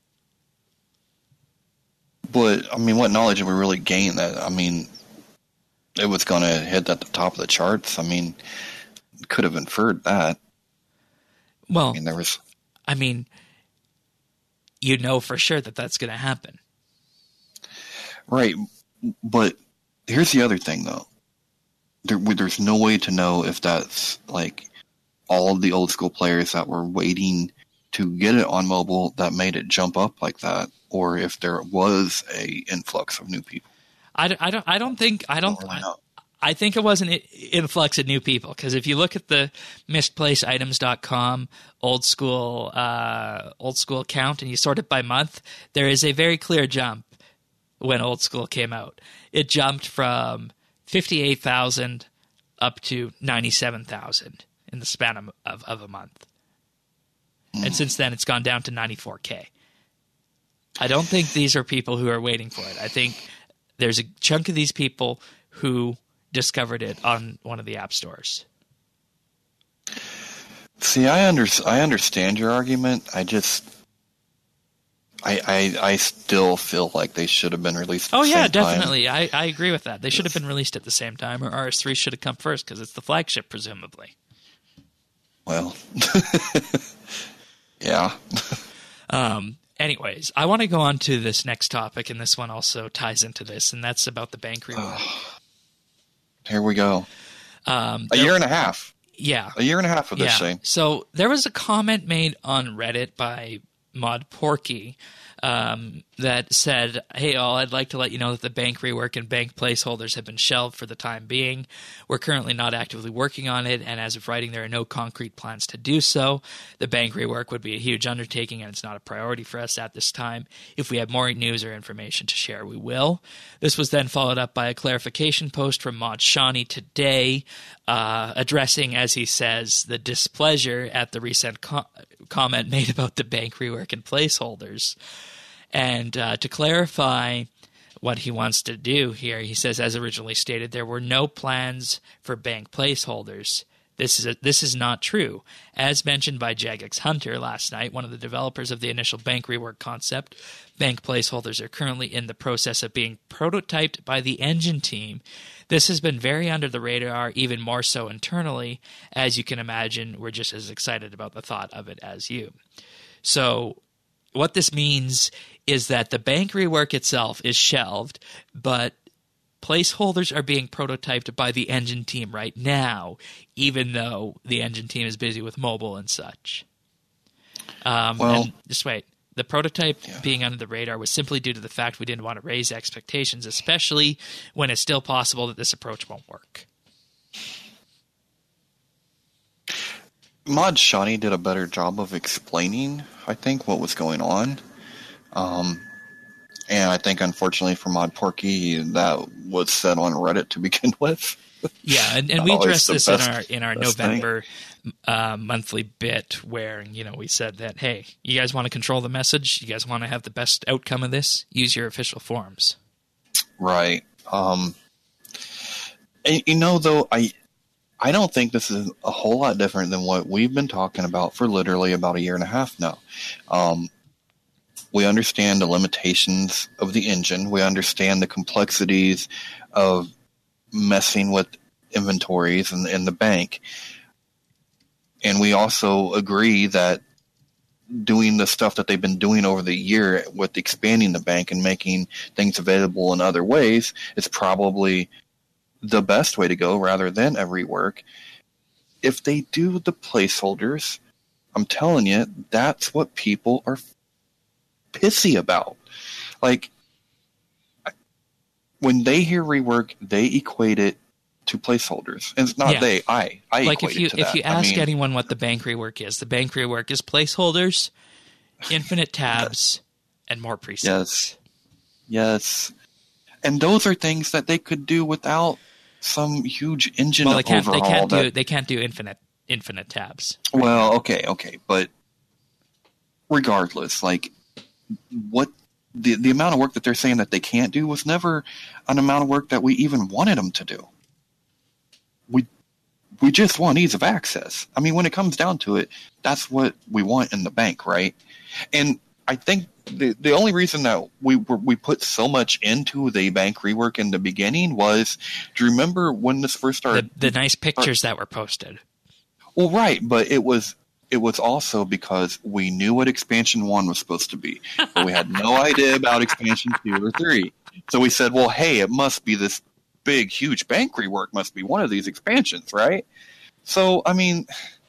But, I mean, what knowledge did we really gain? That, I mean, it was going to hit at the top of the charts. I mean, could have inferred that. Well, I mean, there was... I mean, you know for sure that that's going to happen. Right, but here's the other thing, though. There, there's no way to know if that's, like, all of the Old School players that were waiting to get it on mobile that made it jump up like that, or if there was a influx of new people. I don't, I don't, I don't think, I don't, Or I, not. I think it was an influx of new people, because if you look at the misplaced items dot com old school, uh, old school count and you sort it by month, there is a very clear jump when Old School came out. It jumped from fifty-eight thousand up to ninety-seven thousand in the span of, of, of a month. Mm. And since then, it's gone down to ninety-four K. I don't think these are people who are waiting for it. I think there's a chunk of these people who discovered it on one of the app stores. See, I under, I understand your argument. I just, I, I, I still feel like they should have been released at oh, the yeah, same time. definitely. I, I agree with that. They should have been released at the same time, or R S three should have come first, because it's the flagship, presumably. Well, yeah. um. Anyways, I want to go on to this next topic, and this one also ties into this, and that's about the bank rework. Here we go. Um, a there, year and a half. Yeah. A year and a half of this yeah. thing. So there was a comment made on Reddit by Mod Porky um, that said, hey, all, I'd like to let you know that the bank rework and bank placeholders have been shelved for the time being. We're currently not actively working on it, and as of writing, there are no concrete plans to do so. The bank rework would be a huge undertaking, and it's not a priority for us at this time. If we have more news or information to share, we will. This was then followed up by a clarification post from Mod Shawnee today, uh, addressing, as he says, the displeasure at the recent co- comment made about the bank rework and placeholders. And uh, to clarify what he wants to do here, he says, as originally stated, there were no plans for bank placeholders. This is a, this is not true. As mentioned by Jagex Hunter last night, one of the developers of the initial bank rework concept, bank placeholders are currently in the process of being prototyped by the engine team. This has been very under the radar, even more so internally. As you can imagine, we're just as excited about the thought of it as you. So what this means is that the bank rework itself is shelved, but placeholders are being prototyped by the engine team right now, even though the engine team is busy with mobile and such. Um, well, and just wait. The prototype yeah. being under the radar was simply due to the fact we didn't want to raise expectations, especially when it's still possible that this approach won't work. Mod Shawnee did a better job of explaining, I think, what was going on. Um, and I think, unfortunately for Mod Porky, that was said on Reddit to begin with. Yeah, and, and we addressed this best, in our in our November uh, monthly bit where, you know, we said that, hey, you guys want to control the message? You guys want to have the best outcome of this? Use your official forums. Right. Um, and, you know, though, I... I don't think this is a whole lot different than what we've been talking about for literally about a year and a half now. Um, we understand the limitations of the engine. We understand the complexities of messing with inventories in, in the bank. And we also agree that doing the stuff that they've been doing over the year with expanding the bank and making things available in other ways is probably the best way to go rather than a rework. If they do the placeholders, I'm telling you, that's what people are pissy about. Like, when they hear rework, they equate it to placeholders. And it's not yeah. they, I. I like equate if you it to if that. you ask I mean, anyone what the bank rework is, the bank rework is placeholders, infinite tabs, and more presets. Yes. Yes. And those are things that they could do without some huge engine well, they can't, overhaul. They can't that, do they can't do infinite infinite tabs. Well, okay, okay, but regardless, like what the the amount of work that they're saying that they can't do was never an amount of work that we even wanted them to do. We we just want ease of access. I mean, when it comes down to it, that's what we want in the bank, right? And I think the the only reason that we were, we put so much into the bank rework in the beginning was, do you remember when this first started? The, the nice pictures that were posted. Well, right, but it was it was also because we knew what expansion one was supposed to be, but we had no idea about expansion two or three. So we said, well, hey, it must be this big, huge bank rework. Must be one of these expansions, right? So, I mean,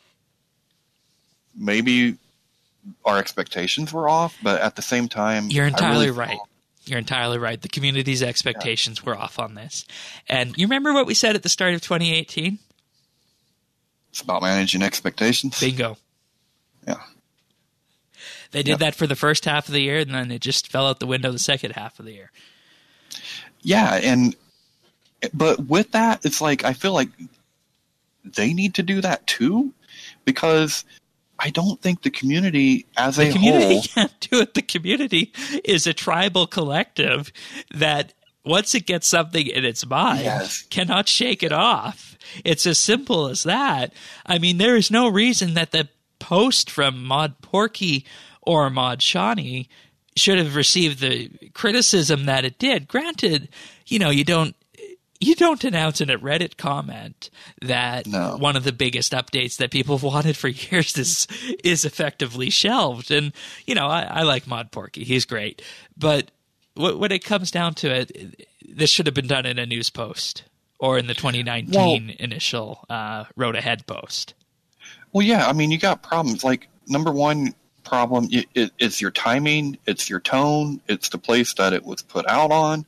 maybe our expectations were off, but at the same time, you're entirely really right. You're entirely right. The community's expectations yeah. were off on this. And you remember what we said at the start of twenty eighteen? It's about managing expectations. Bingo. Yeah. They did yep. that for the first half of the year, and then it just fell out the window the second half of the year. Yeah, and but with that, it's like I feel like they need to do that too, because I don't think the community as The a community whole. can't do it. The community is a tribal collective that once it gets something in its mind, Yes. cannot shake it off. It's as simple as that. I mean, there is no reason that the post from Mod Porky or Mod Shawnee should have received the criticism that it did. Granted, you know, you don't you don't announce in a Reddit comment that No. one of the biggest updates that people have wanted for years is is effectively shelved. And, you know, I, I like Mod Porky. He's great. But w- when it comes down to it, this should have been done in a news post or in the twenty nineteen Well- initial uh, Road Ahead post. Well, yeah, I mean, you got problems. Like, number one problem, it, it, it's your timing, it's your tone, it's the place that it was put out on.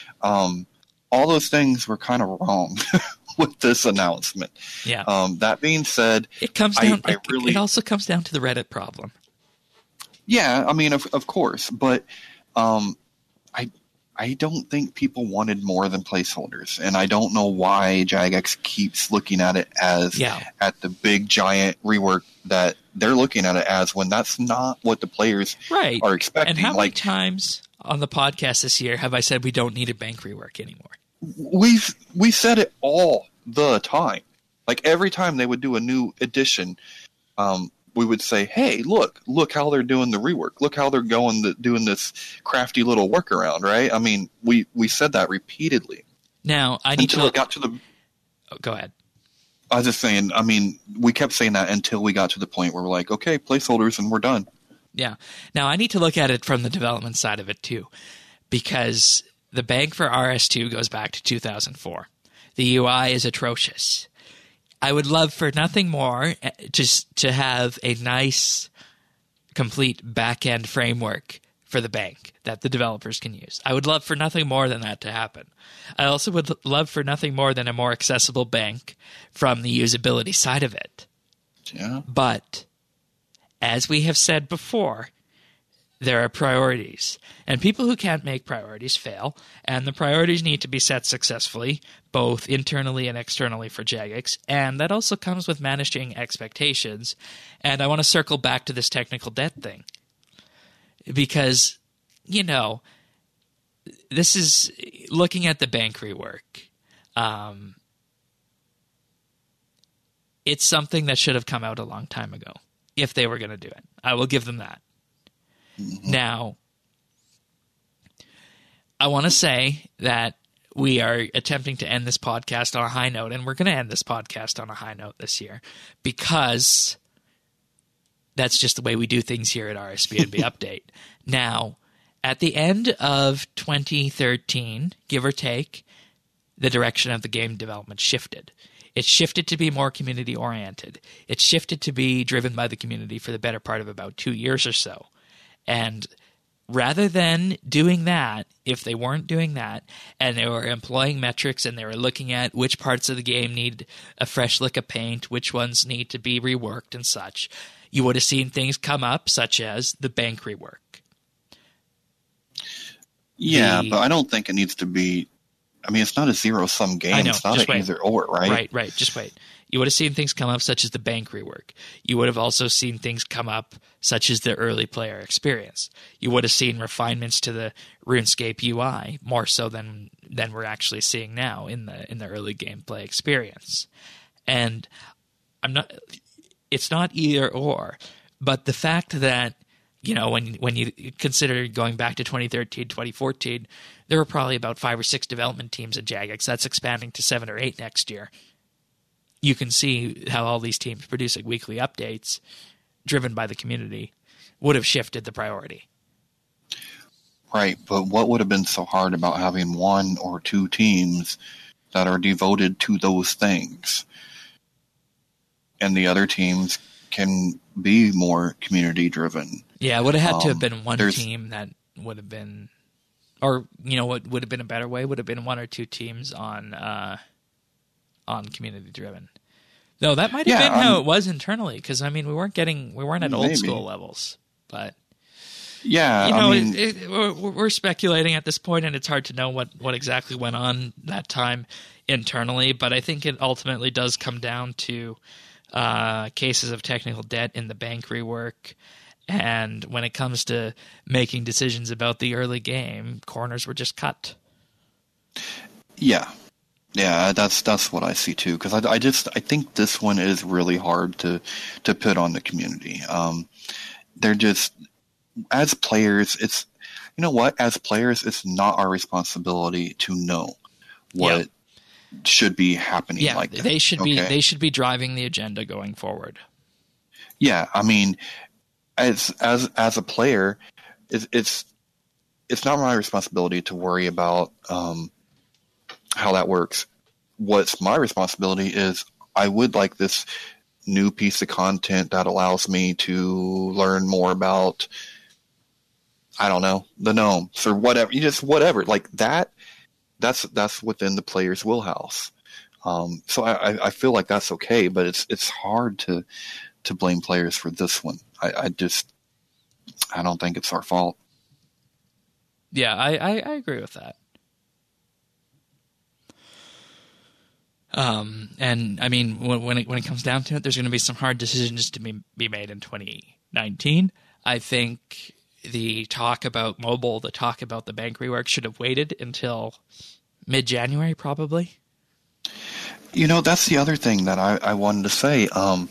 Um, all those things were kind of wrong with this announcement. Yeah. Um, that being said, It comes I- down. I it, really- it also comes down to the Reddit problem. yeah, I mean, of, of course, but um, I I don't think people wanted more than placeholders, and I don't know why Jagex keeps looking at it as Yeah. at the big giant rework that they're looking at it as, when that's not what the players Right. are expecting. And how many like times on the podcast this year have I said we don't need a bank rework anymore? we've we said it all the time. Like every time they would do a new edition, um, we would say, "Hey, look, look how they're doing the rework. Look how they're going the, doing this crafty little workaround." Right? I mean, we we said that repeatedly Now I need until to it got to the. oh, go ahead. I was just saying. I mean, we kept saying that until we got to the point where we're like, "Okay, placeholders, and we're done." Yeah. Now I need to look at it from the development side of it too, because the bank for R S two goes back to two thousand four. The U I is atrocious. I would love for nothing more eh, just to have a nice, complete back-end framework for the bank that the developers can use. I would love for nothing more than that to happen. I also would l- love for nothing more than a more accessible bank from the usability side of it. Yeah. But as we have said before, there are priorities. And people who can't make priorities fail. And the priorities need to be set successfully, both internally and externally for Jagex. And that also comes with managing expectations. And I want to circle back to this technical debt thing. Because, you know, this is looking at the bank rework. Um, it's something that should have come out a long time ago if they were going to do it. I will give them that. Mm-hmm. Now, I want to say that we are attempting to end this podcast on a high note, and we're going to end this podcast on a high note this year because that's just the way we do things here at R S B N B Update. Now, at the end of twenty thirteen, give or take, the direction of the game development shifted. It shifted to be more community-oriented. It shifted to be driven by the community for the better part of about two years or so. And rather than doing that, if they weren't doing that, and they were employing metrics and they were looking at which parts of the game need a fresh lick of paint, which ones need to be reworked and such, you would have seen things come up such as the bank rework. Yeah, The- but I don't think it needs to be. I mean, it's not a zero-sum game. I know, It's not just an wait. either or, right? Right, right. Just wait. You would have seen things come up such as the bank rework. You would have also seen things come up such as the early player experience. You would have seen refinements to the RuneScape U I more so than than we're actually seeing now in the in the early gameplay experience. And I'm not. It's not either or, but the fact that, you know, when when you consider going back to twenty thirteen, twenty fourteen, there were probably about five or six development teams at Jagex. That's expanding to seven or eight next year. You can see how all these teams producing weekly updates driven by the community would have shifted the priority. Right, but what would have been so hard about having one or two teams that are devoted to those things? And the other teams can be more community-driven. Yeah, it would have had to have Um, been one there's- team that would have been, or, you know, what would have been a better way would have been one or two teams on uh, on community-driven. Though that might have Yeah, been how um, it was internally, because, I mean, we weren't getting, we weren't at old Maybe. school levels. But, Yeah, you know, I mean, it, it, we're, we're speculating at this point, and it's hard to know what, what exactly went on that time internally. But I think it ultimately does come down to uh, cases of technical debt in the bank rework. And when it comes to making decisions about the early game, corners were just cut. Yeah. Yeah, that's that's what I see too. Because I, I just I think this one is really hard to to put on the community. Um, they're just, as players, it's, you know what? As players, it's not our responsibility to know what Yeah. should be happening. Yeah, like that. they should be Okay? they should be driving the agenda going forward. Yeah, I mean, as as as a player, it's it's it's not my responsibility to worry about um, how that works. What's my responsibility is I would like this new piece of content that allows me to learn more about, I don't know, the gnomes or whatever. You just whatever like that. That's that's within the player's wheelhouse. Um, so I, I feel like that's okay, but it's it's hard to to blame players for this one. I, I just I don't think it's our fault. Yeah, I, I, I agree with that. Um, and I mean, when when it, when it comes down to it, there's going to be some hard decisions to be be made in twenty nineteen. I think the talk about mobile, the talk about the bank rework should have waited until mid-January, probably. You know, that's the other thing that I, I wanted to say. Um,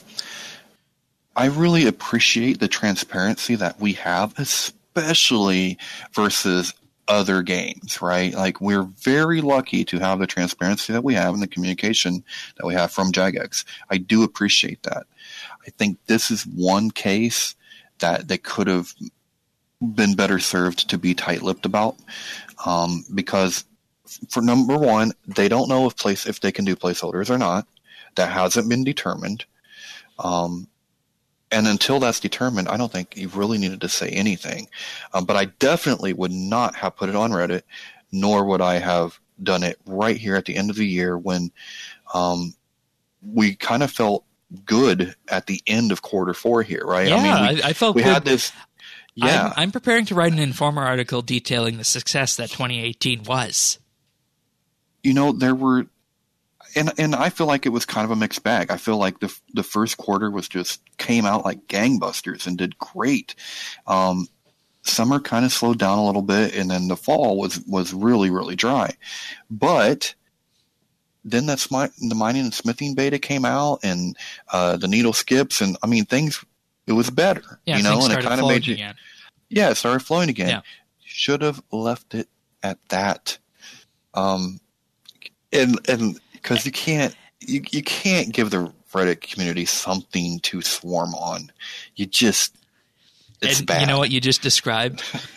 I really appreciate the transparency that we have, especially versus other games, right? Like, we're very lucky to have the transparency that we have and the communication that we have from Jagex. I do appreciate that. I think this is one case that they could have been better served to be tight-lipped about, um, because for number one, they don't know if place if they can do placeholders or not. That hasn't been determined. Um, and until that's determined, I don't think you really needed to say anything. Um, but I definitely would not have put it on Reddit, nor would I have done it right here at the end of the year when um, we kind of felt good at the end of quarter four here, right? Yeah, I mean, we, I, I felt we good. had this. Yeah, I'm, I'm preparing to write an Informer article detailing the success that twenty eighteen was. you know, there were, and and I feel like it was kind of a mixed bag. I feel like the the first quarter was just came out like gangbusters and did great. Um, summer kind of slowed down a little bit, and then the fall was was really really dry. But then that's my the mining and smithing beta came out, and uh, the needle skips, and I mean things. It was better, Yeah, you know, things and it started kind of flowing made you. again. Yeah, it started flowing again. Yeah. Should have left it at that. Um, and and because you can't you you can't give the Reddit community something to swarm on. You just it's And bad. you know what you just described?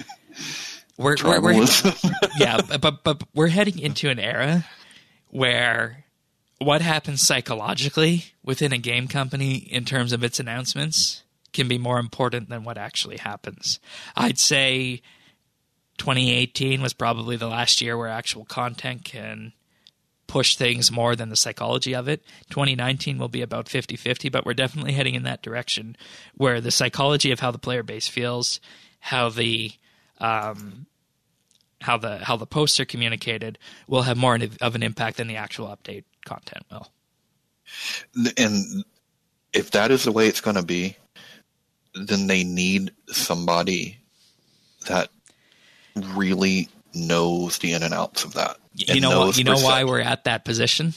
We're, we're, we're Tribalism. yeah, but but we're heading into an era where what happens psychologically within a game company in terms of its announcements can be more important than what actually happens. I'd say twenty eighteen was probably the last year where actual content can push things more than the psychology of it. twenty nineteen will be about fifty-fifty, but we're definitely heading in that direction where the psychology of how the player base feels, how the um, how the how the posts are communicated will have more of an impact than the actual update content will. And if that is the way it's going to be, then they need somebody that really knows the in and outs of that. You know what? You know why we're at that position?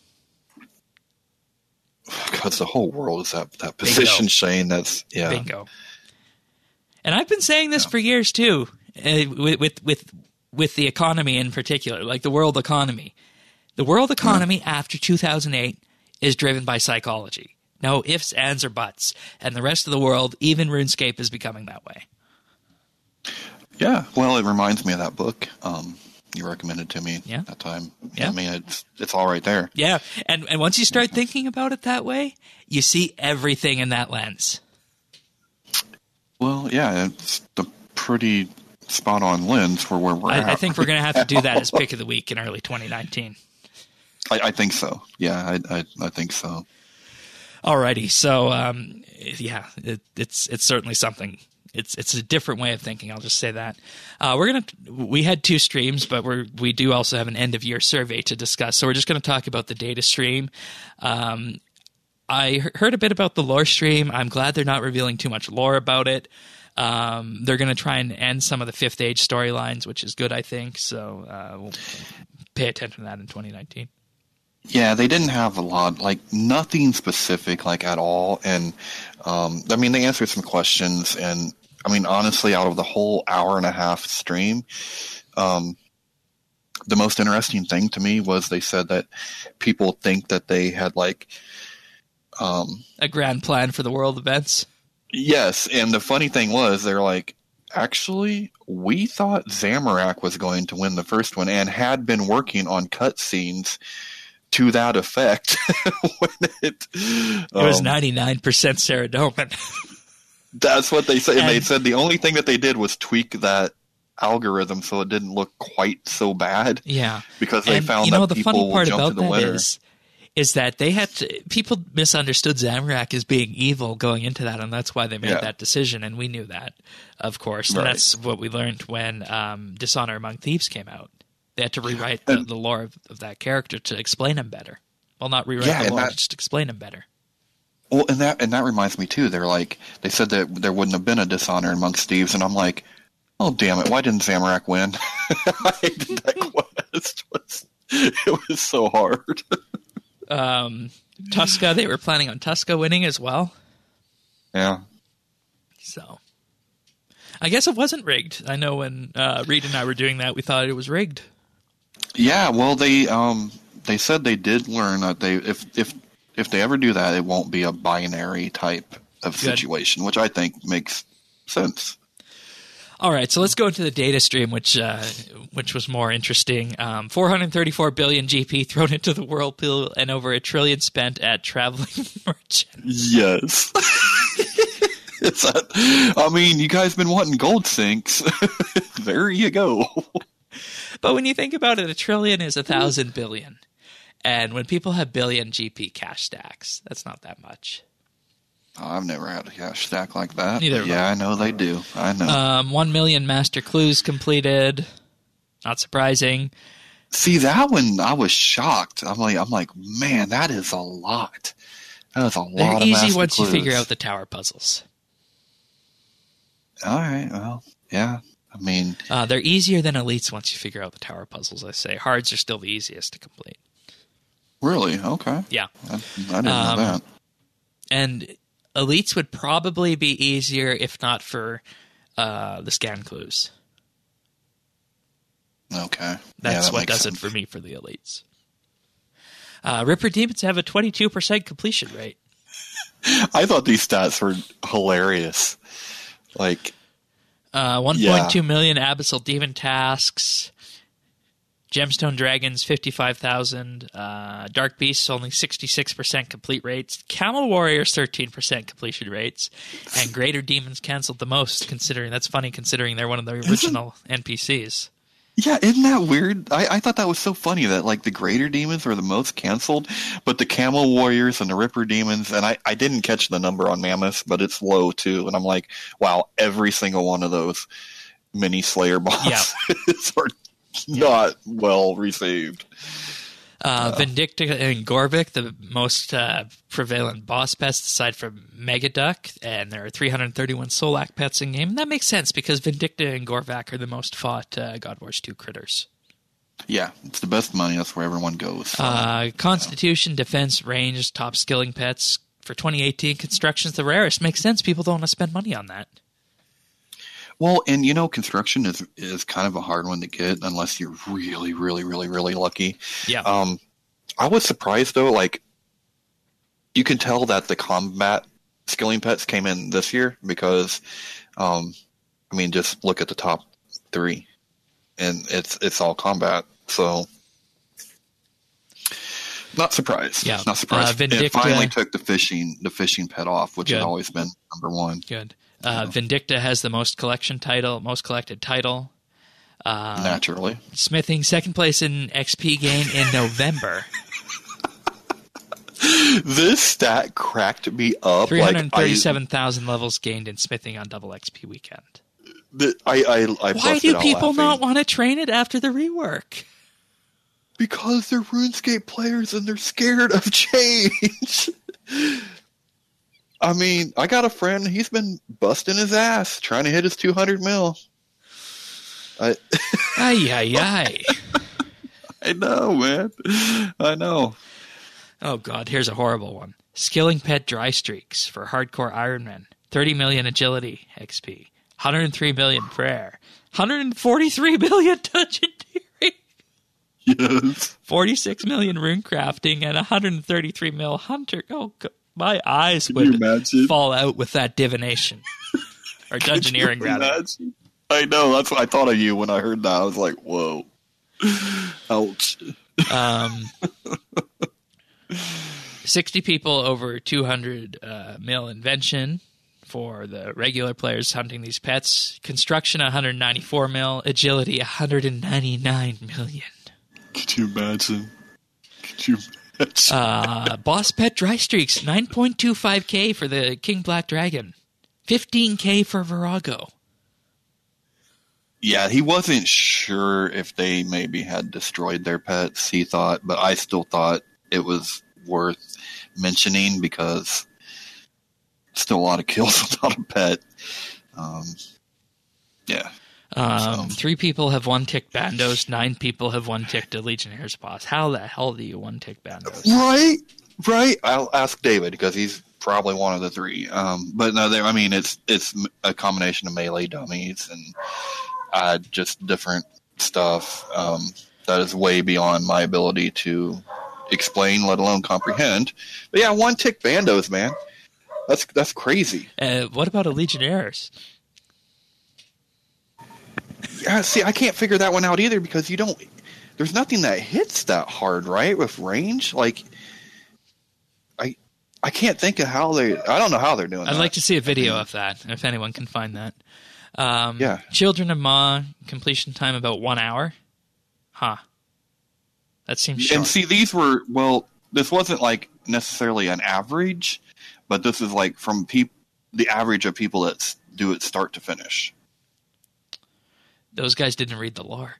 Because the whole world is at that position, Bingo. Shane. That's yeah. Bingo. And I've been saying this yeah. for years too, uh, with, with with with the economy in particular, like the world economy. The world economy yeah. after two thousand eight is driven by psychology. No ifs, ands, or buts. And the rest of the world, even RuneScape, is becoming that way. Yeah, well, it reminds me of that book um, you recommended to me yeah. that time. Yeah. I mean, it's it's all right there. Yeah, and and once you start thinking about it that way, you see everything in that lens. Well, yeah, it's the pretty spot-on lens for where we're I, at. I think we're going to have to do that as pick of the week in early twenty nineteen. I, I think so. Yeah, I, I I think so. Alrighty, so um, yeah, it, it's it's certainly something. It's it's a different way of thinking. I'll just say that. Uh, we're gonna we had two streams, but we we do also have an end of year survey to discuss. So we're just gonna talk about the data stream. Um, I he- heard a bit about the lore stream. I'm glad they're not revealing too much lore about it. Um, they're going to try and end some of the Fifth Age storylines, which is good, I think. So uh, we'll pay attention to that in twenty nineteen. Yeah, they didn't have a lot, like nothing specific, like at all. And um, I mean, they answered some questions, and I mean, honestly, out of the whole hour and a half stream, um, the most interesting thing to me was they said that people think that they had like um, a grand plan for the world events. Yes, and the funny thing was, they're like, actually, we thought Zamorak was going to win the first one, and had been working on cutscenes to that effect. when it, it was um, ninety-nine percent Saradomin. That's what they said. And, And- they said the only thing that they did was tweak that algorithm so it didn't look quite so bad. Yeah. Because they and, found you know, that the people funny will part jump to about the that winner. is, is that they had to, people misunderstood Zamorak as being evil going into that, and that's why they made Yeah. that decision, and we knew that, of course. And Right. that's what we learned when um, Dishonor Among Thieves came out. They had to rewrite the, And- the lore of, of that character to explain him better. Well, not rewrite Yeah, the and lore, that- just explain him better. Well, and that and that reminds me too. They're like, they said that there wouldn't have been a Dishonor amongst Thieves, and I'm like, oh damn it! Why didn't Zamorak win? I hated that quest. It was, it was so hard. Um, Tuska, they were planning on Tuska winning as well. Yeah. So, I guess it wasn't rigged. I know when uh, Reed and I were doing that, we thought it was rigged. Yeah. Well, they um they said they did learn that they if if if they ever do that, it won't be a binary type of Good. situation, which I think makes sense. All right, so let's go into the data stream, which uh, which was more interesting. Um, four hundred thirty-four billion G P thrown into the whirlpool, and over a trillion spent at traveling merchants. Yes. It's that, I mean, you guys been wanting gold sinks. There you go. But when you think about it, a trillion is a thousand billion, and when people have billion G P cash stacks, that's not that much. I've never had a cash stack like that. Neither have yeah, I. I know they do. I know. Um, one million master clues completed. Not surprising. See, that one I was shocked. I'm like, I'm like, man, that is a lot. That is a lot They're of easy master once clues. you figure out the tower puzzles. All right, well, yeah. I mean, Uh, they're easier than elites once you figure out the tower puzzles, I say. Hards are still the easiest to complete. really, okay. Yeah. I, I didn't Um, know that. And elites would probably be easier if not for uh, the scan clues. Okay, Yeah, That's that what makes does sense. it for me for the elites. Uh, Ripper Demons have a twenty-two percent completion rate. I thought these stats were hilarious. Like, Uh, one point two million Abyssal Demon tasks. Gemstone Dragons, fifty-five thousand. Uh, Dark Beasts, only sixty-six percent complete rates. Camel Warriors, thirteen percent completion rates. And Greater Demons canceled the most, considering that's funny considering they're one of the original N P Cs. yeah, isn't that weird? I, I thought that was so funny that like the Greater Demons were the most canceled, but the Camel Warriors and the Ripper Demons, and I, I didn't catch the number on Mammoth, but it's low too. And I'm like, wow, every single one of those mini Slayer bosses are not well received. Uh, Vindicta and Gorvik, the most uh, prevalent boss pets aside from Megaduck, and there are three hundred thirty-one Solak pets in game. And that makes sense because Vindicta and Gorvak are the most fought uh, God Wars two critters. Yeah, it's the best money. That's where everyone goes. So. Uh, Constitution, Defense, Range, top skilling pets for twenty eighteen. Construction's the rarest. Makes sense. People don't want to spend money on that. Well, and you know, construction is is kind of a hard one to get unless you're really, really, really, really lucky. Yeah. Um, I was surprised though. Like, you can tell that the combat skilling pets came in this year because, um, I mean, just look at the top three, and it's it's all combat. So, not surprised. Yeah. Not surprised. Uh, Vindicta- it finally took the fishing the fishing pet off, which Good. had always been number one. Good. Uh, Vindicta has the most collection title, most collected title. Uh, Naturally. Smithing, second place in X P gain in November. This stat cracked me up. three hundred Like, thirty-seven thousand levels gained in smithing on double X P weekend. I, I, I, I Why busted do out people laughing. not want to train it after the rework? Because they're RuneScape players and they're scared of change. I mean, I got a friend. He's been busting his ass trying to hit his two hundred mil. I, Ay, ay, ay. I know, man. I know. Oh, God, here's a horrible one. Skilling Pet Dry Streaks for Hardcore Ironman. thirty million Agility X P. one hundred three million Prayer. one hundred forty-three million Dungeon Theory. Yes. forty-six million Rune Crafting and one hundred thirty-three mil Hunter. Oh, God. My eyes Can would you imagine? fall out with that divination. Or dungeoneering, rather. Imagine? I know. That's what I thought of you when I heard that. I was like, whoa. Ouch. Um, sixty people over two hundred uh, mil invention for the regular players hunting these pets. Construction one hundred ninety-four mil. Agility one hundred ninety-nine million. Could you imagine? Could you imagine? Uh, Boss Pet Dry Streaks, nine point two five K for the King Black Dragon. fifteen K for Virago. Yeah, he wasn't sure if they maybe had destroyed their pets, he thought, but I still thought it was worth mentioning because still a lot of kills without a pet. Um, yeah. Um, So- three people have one-ticked Bandos. Nine people have one-ticked a Legionnaire's boss. How the hell do you one-tick Bandos? Right, right. I'll ask David because he's probably one of the three. Um, but no, there. I mean, it's it's a combination of melee dummies and uh, just different stuff um, that is way beyond my ability to explain, let alone comprehend. But yeah, one tick bandos, man. That's that's crazy. Uh, what about a Legionnaire's? Yeah, see, I can't figure that one out either because you don't. There's nothing that hits that hard, right? With range, like I, I can't think of how they. I don't know how they're doing. I'd that. like to see a video of that, if anyone can find that. Um, Yeah. Children of Ma, completion time about one hour. Huh. That seems short. And see, these were well. This wasn't like necessarily an average, but this is like from peop- the average of people that s- do it start to finish. Those guys didn't read the lore.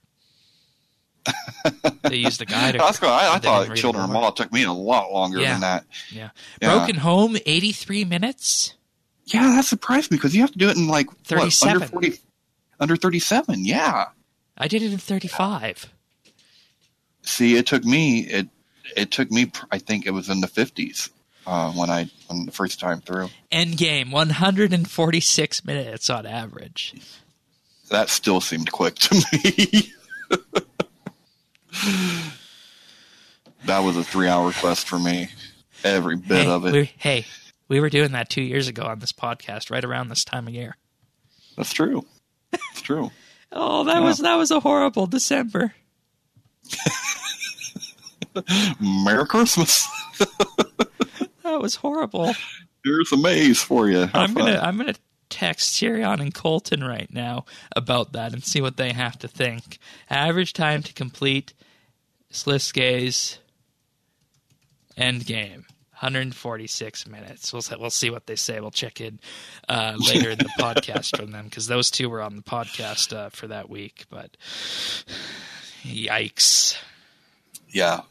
They used the guide. That's what I, I They didn't thought. read Children the of lore. Maw took me a lot longer Yeah. than that. Yeah. Yeah. Broken Home, eighty-three minutes. Yeah, that surprised me because you have to do it in like what, thirty-seven. under forty, under thirty-seven. Yeah. I did it in thirty-five. See, it took me it it took me. I think it was in the fifties uh, when I when the first time through. End game, one hundred forty-six minutes on average. That still seemed quick to me. That was a three-hour quest for me. Every bit Hey, of it. we, hey, we were doing that two years ago on this podcast, right around this time of year. That's true. It's true. Oh, that Yeah. was that was a horrible December. Merry Christmas. That was horrible. Here's a maze for you. Have I'm gonna fun. I'm gonna text Tyrion and Colton right now about that and see what they have to think. Average time to complete Sliska's end game, one hundred forty-six minutes. We'll we'll see what they say. We'll check in uh, later in the podcast from them because those two were on the podcast uh, for that week. But yikes! Yeah.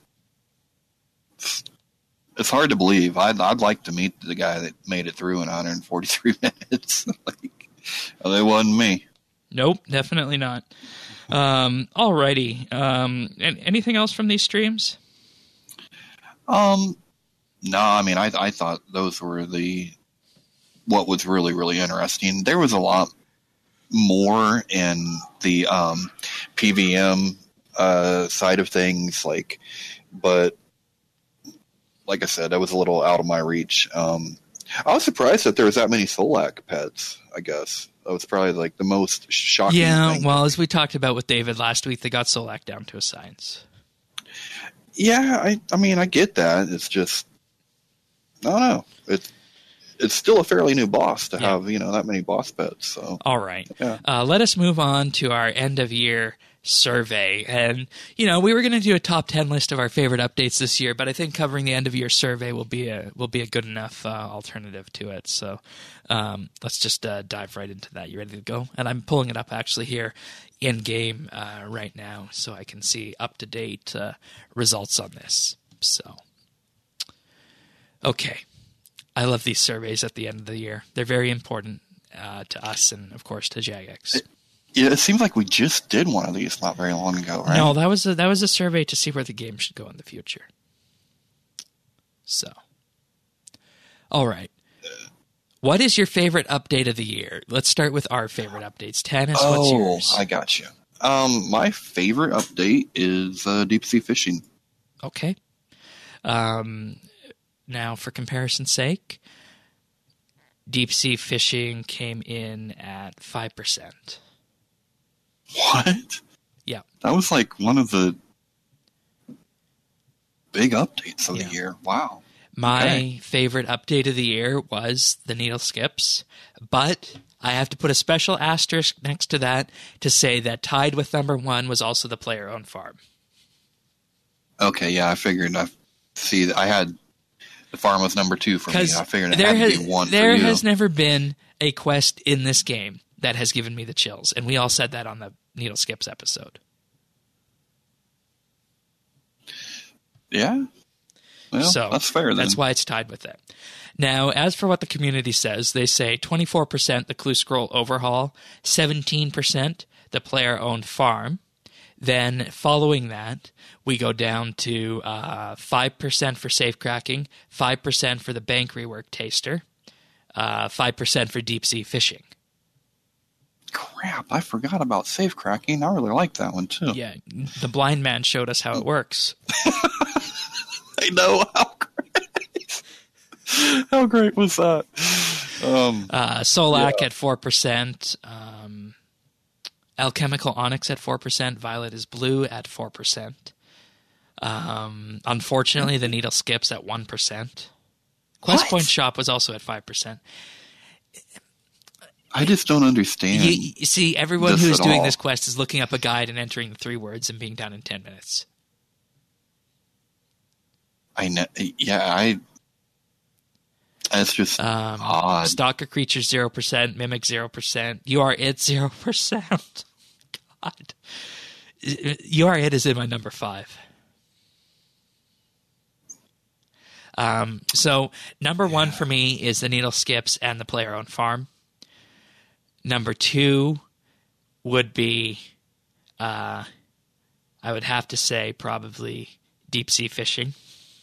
It's hard to believe. I'd, I'd like to meet the guy that made it through in one hundred forty-three minutes. Like, well, it wasn't me. Nope, definitely not. Um, alrighty. Um, and anything else from these streams? Um, no, I mean, I I thought those were the what was really really interesting. There was a lot more in the um, P V M uh, side of things, like, but like I said, that was a little out of my reach. Um, I was surprised that there was that many Solak pets. I guess that was probably like the most shocking. Yeah, thing. well, as we talked about with David last week, they got Solak down to a science. Yeah, I I mean, I get that. It's just, I don't know. It's it's still a fairly new boss to Yeah. have, you know, that many boss pets. So All right. Yeah. Uh, let us move on to our end of year survey. And, you know, we were going to do a top ten list of our favorite updates this year, but I think covering the end of year survey will be a will be a good enough uh, alternative to it. So um, let's just uh, dive right into that. You ready to go? And I'm pulling it up actually here in game uh, right now so I can see up to date uh, results on this. So, okay. I love these surveys at the end of the year. They're very important uh, to us and, of course, to Jagex. It, yeah, it seems like we just did one of these not very long ago, right? No, that was a, that was a survey to see where the game should go in the future. So, all right. What is your favorite update of the year? Let's start with our favorite updates. Tannis, oh, what's yours? I got you. Um, my favorite update is uh, deep sea fishing. Okay. Um, now, for comparison's sake, deep sea fishing came in at five percent. What? Yeah. That was like one of the big updates of Yeah. the year. Wow. My Okay. favorite update of the year was the needle skips, but I have to put a special asterisk next to that to say that tied with number one was also the player-owned farm. Okay, yeah, I figured. I see. I had the farm was number two for me. Because I figured it there, had to has, be one there for you. has never been a quest in this game that has given me the chills, and we all said that on the needle skips episode. Yeah. Well, So that's fair then. That's why it's tied with it. Now, as for what the community says, they say twenty-four percent the Clue Scroll Overhaul, seventeen percent the player-owned farm. Then, following that, we go down to uh, five percent for safe cracking, five percent for the bank rework taster, uh, five percent for deep sea fishing. Crap, I forgot about safe cracking. I really like that one too. Yeah, the blind man showed us how it works. I know. How great. How great was that? Um, Uh, Solak Yeah. at four percent. Um, Alchemical Onyx at four percent. Violet is Blue at four percent. Um, unfortunately, the Needle skips at one percent. Quest What? Point Shop was also at five percent. I just don't understand. You, you see, everyone This who's at doing all. this quest is looking up a guide and entering the three words and being done in ten minutes. I know. Yeah, I. It's just Um, odd. Stalker Creatures zero percent. Mimic zero percent. You Are It zero percent. God. You Are It is in my number five. Um, so number one for me is the Needle Skips and the player-owned farm. Number two would be, uh, I would have to say probably deep sea fishing.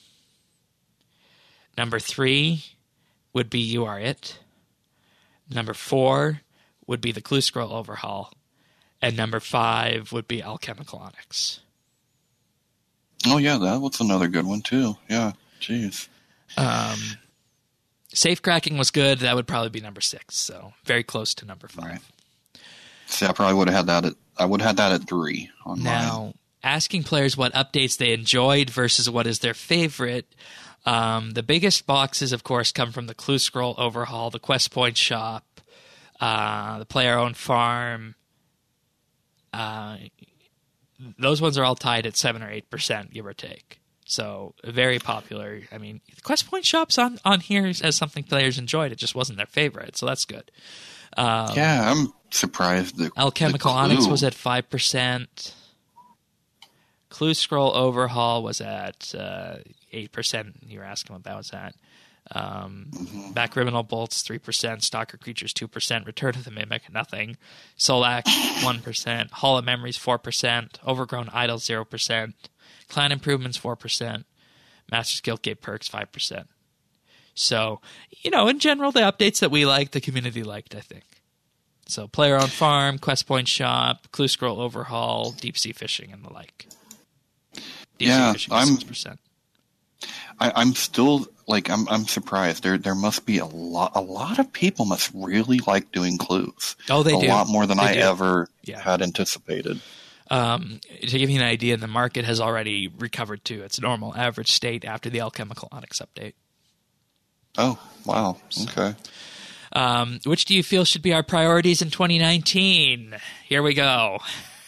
Number three would be You Are It. Number four would be the Clue Scroll Overhaul. And number five would be Alchemical Onyx. Oh yeah, that was another good one too. Yeah, jeez. Um, Safe Cracking was good. That would probably be number six. So very close to number five. Right. See, I probably would have had that at. I would have had that at three on mine. Now, asking players what updates they enjoyed versus what is their favorite. Um, the biggest boxes, of course, come from the Clue Scroll Overhaul, the Quest Point Shop, uh, the Player-Owned Farm. Uh, those ones are all tied at seven or eight percent, give or take. So very popular. I mean, Quest Point Shop's on, on here as something players enjoyed. It just wasn't their favorite, so that's good. Um, Yeah, I'm surprised that Alchemical the Onyx Clue- was at five percent. Clue Scroll Overhaul was at uh, eight percent. You were asking what that was at. Um, Mhm. Backcriminal Bolts, three percent. Stalker Creatures, two percent. Return of the Mimic, nothing. Solak, one percent. Hall of Memories, four percent. Overgrown Idols, zero percent. Clan Improvements, four percent. Master's Guildgate Perks, five percent. So, you know, in general, the updates that we liked, the community liked, I think. So, Player on Farm, Quest Point Shop, Clue Scroll Overhaul, Deep Sea Fishing, and the like. Deep Yeah, Sea Fishing, I'm- six percent. I, I'm still like I'm. I'm surprised. There, there must be a lot. A lot of people must really like doing clues. Oh, they a do. lot more than They I do. ever Yeah. had anticipated. Um, to give you an idea, the market has already recovered to its normal average state after the Alchemical Onyx update. Oh, wow. Okay. Um, which do you feel should be our priorities in twenty nineteen? Here we go.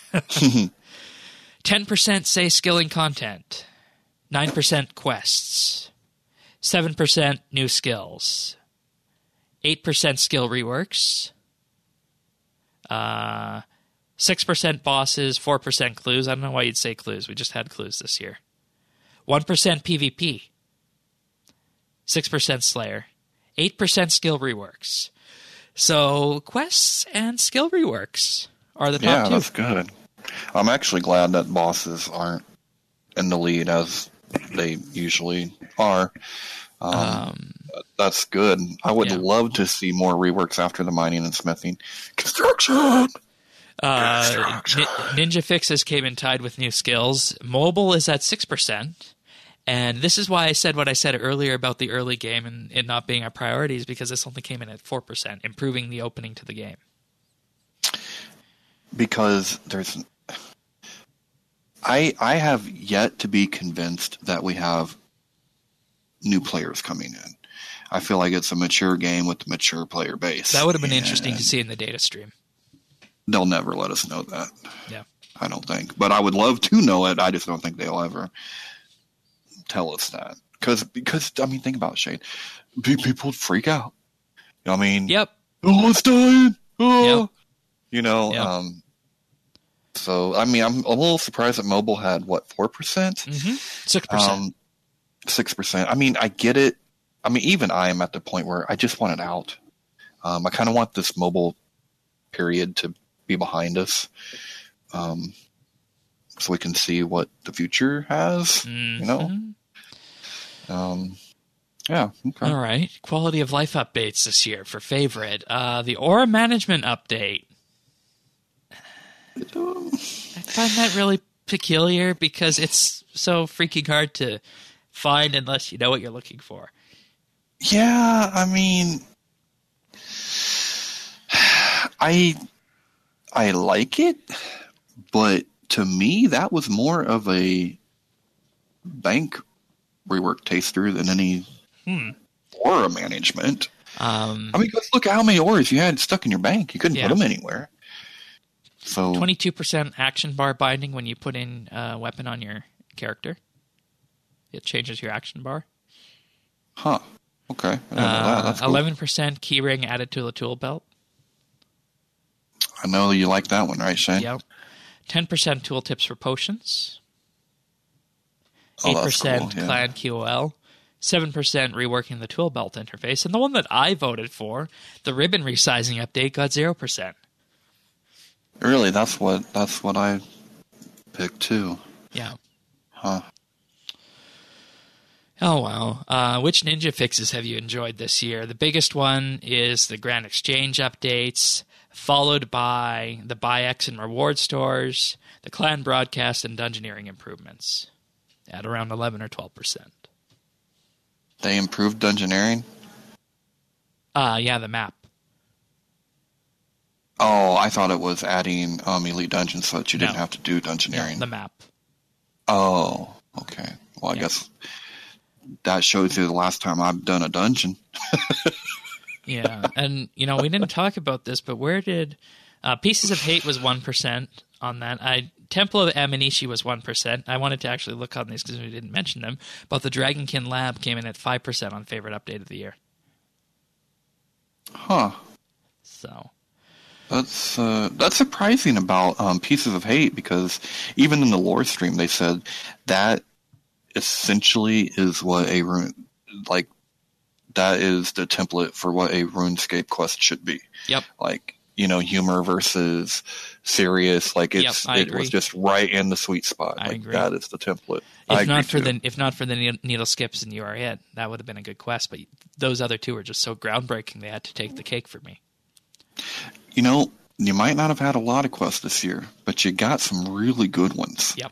ten percent say skilling content. nine percent quests. seven percent new skills. eight percent skill reworks. Uh, six percent bosses, four percent clues. I don't know why you'd say clues. We just had clues this year. one percent PvP. six percent Slayer. eight percent skill reworks. So quests and skill reworks are the top yeah, two. that's good. I'm actually glad that bosses aren't in the lead as they usually are. Um, um, that's good. I would yeah. love to see more reworks after the mining and smithing. Construction! Uh, Ninja Fixes came in tied with new skills. Mobile is at six percent. And this is why I said what I said earlier about the early game and it not being our priorities, because this only came in at four percent, improving the opening to the game. Because there's... I I have yet to be convinced that we have new players coming in. I feel like it's a mature game with a mature player base. That would have been interesting to see in the data stream. They'll never let us know that. Yeah. I don't think. But I would love to know it. I just don't think they'll ever tell us that. Cause, because, I mean, think about it, Shane. People freak out. I mean, yep. Oh, it's dying. Oh. Yep. You know, yep. um, so, I mean, I'm a little surprised that mobile had, what, four percent? Mm-hmm. six percent. Um, six percent. I mean, I get it. I mean, even I am at the point where I just want it out. Um, I kind of want this mobile period to be behind us, um, so we can see what the future has, mm-hmm. you know? Um, yeah. Okay. All right. Quality of life updates this year for favorite. Uh, the aura management update. I find that really peculiar because it's so freaking hard to find unless you know what you're looking for. Yeah, I mean, I I like it, but to me, that was more of a bank rework taster than any hmm. aura management. Um, I mean, let's look at how many auras you had stuck in your bank. You couldn't yeah. put them anywhere. So twenty-two percent action bar binding when you put in a weapon on your character. It changes your action bar. Huh. Okay. I didn't know uh, that. That's cool. eleven percent keyring added to the tool belt. I know you like that one, right, Shane? Yep. ten percent tooltips for potions. Oh, eight percent cool, yeah. clan Q O L. seven percent reworking the tool belt interface. And the one that I voted for, the ribbon resizing update, got zero percent. Really? That's what that's what I picked too. Yeah. Huh. Oh, wow. Uh, which Ninja Fixes have you enjoyed this year? The biggest one is the Grand Exchange updates, followed by the Buy X and Reward stores, the Clan Broadcast, and Dungeoneering improvements at around eleven or twelve percent. They improved Dungeoneering? Uh, yeah, the map. Oh, I thought it was adding um, Elite Dungeons so that you No. didn't have to do Dungeoneering. Yeah, the map. Oh, okay. Well, I Yeah. guess that shows you the last time I've done a dungeon. Yeah, and, you know, we didn't talk about this, but where did... Uh, Pieces of Hate was one percent on that. I Temple of Amanishi was one percent. I wanted to actually look on these because we didn't mention them, but the Dragonkin Lab came in at five percent on Favorite Update of the Year. Huh. So... That's uh, that's surprising about um, Pieces of Hate, because even in the lore stream they said that essentially is what a rune, like that is the template for what a RuneScape quest should be. Yep. Like, you know, humor versus serious. Like it's Yep, I it agree. was just right in the sweet spot. I like agree. that is the template. If I not agree for too. the if not for the needle skips and You Are It, that would have been a good quest. But those other two were just so groundbreaking; they had to take the cake for me. You know, you might not have had a lot of quests this year, but you got some really good ones. Yep.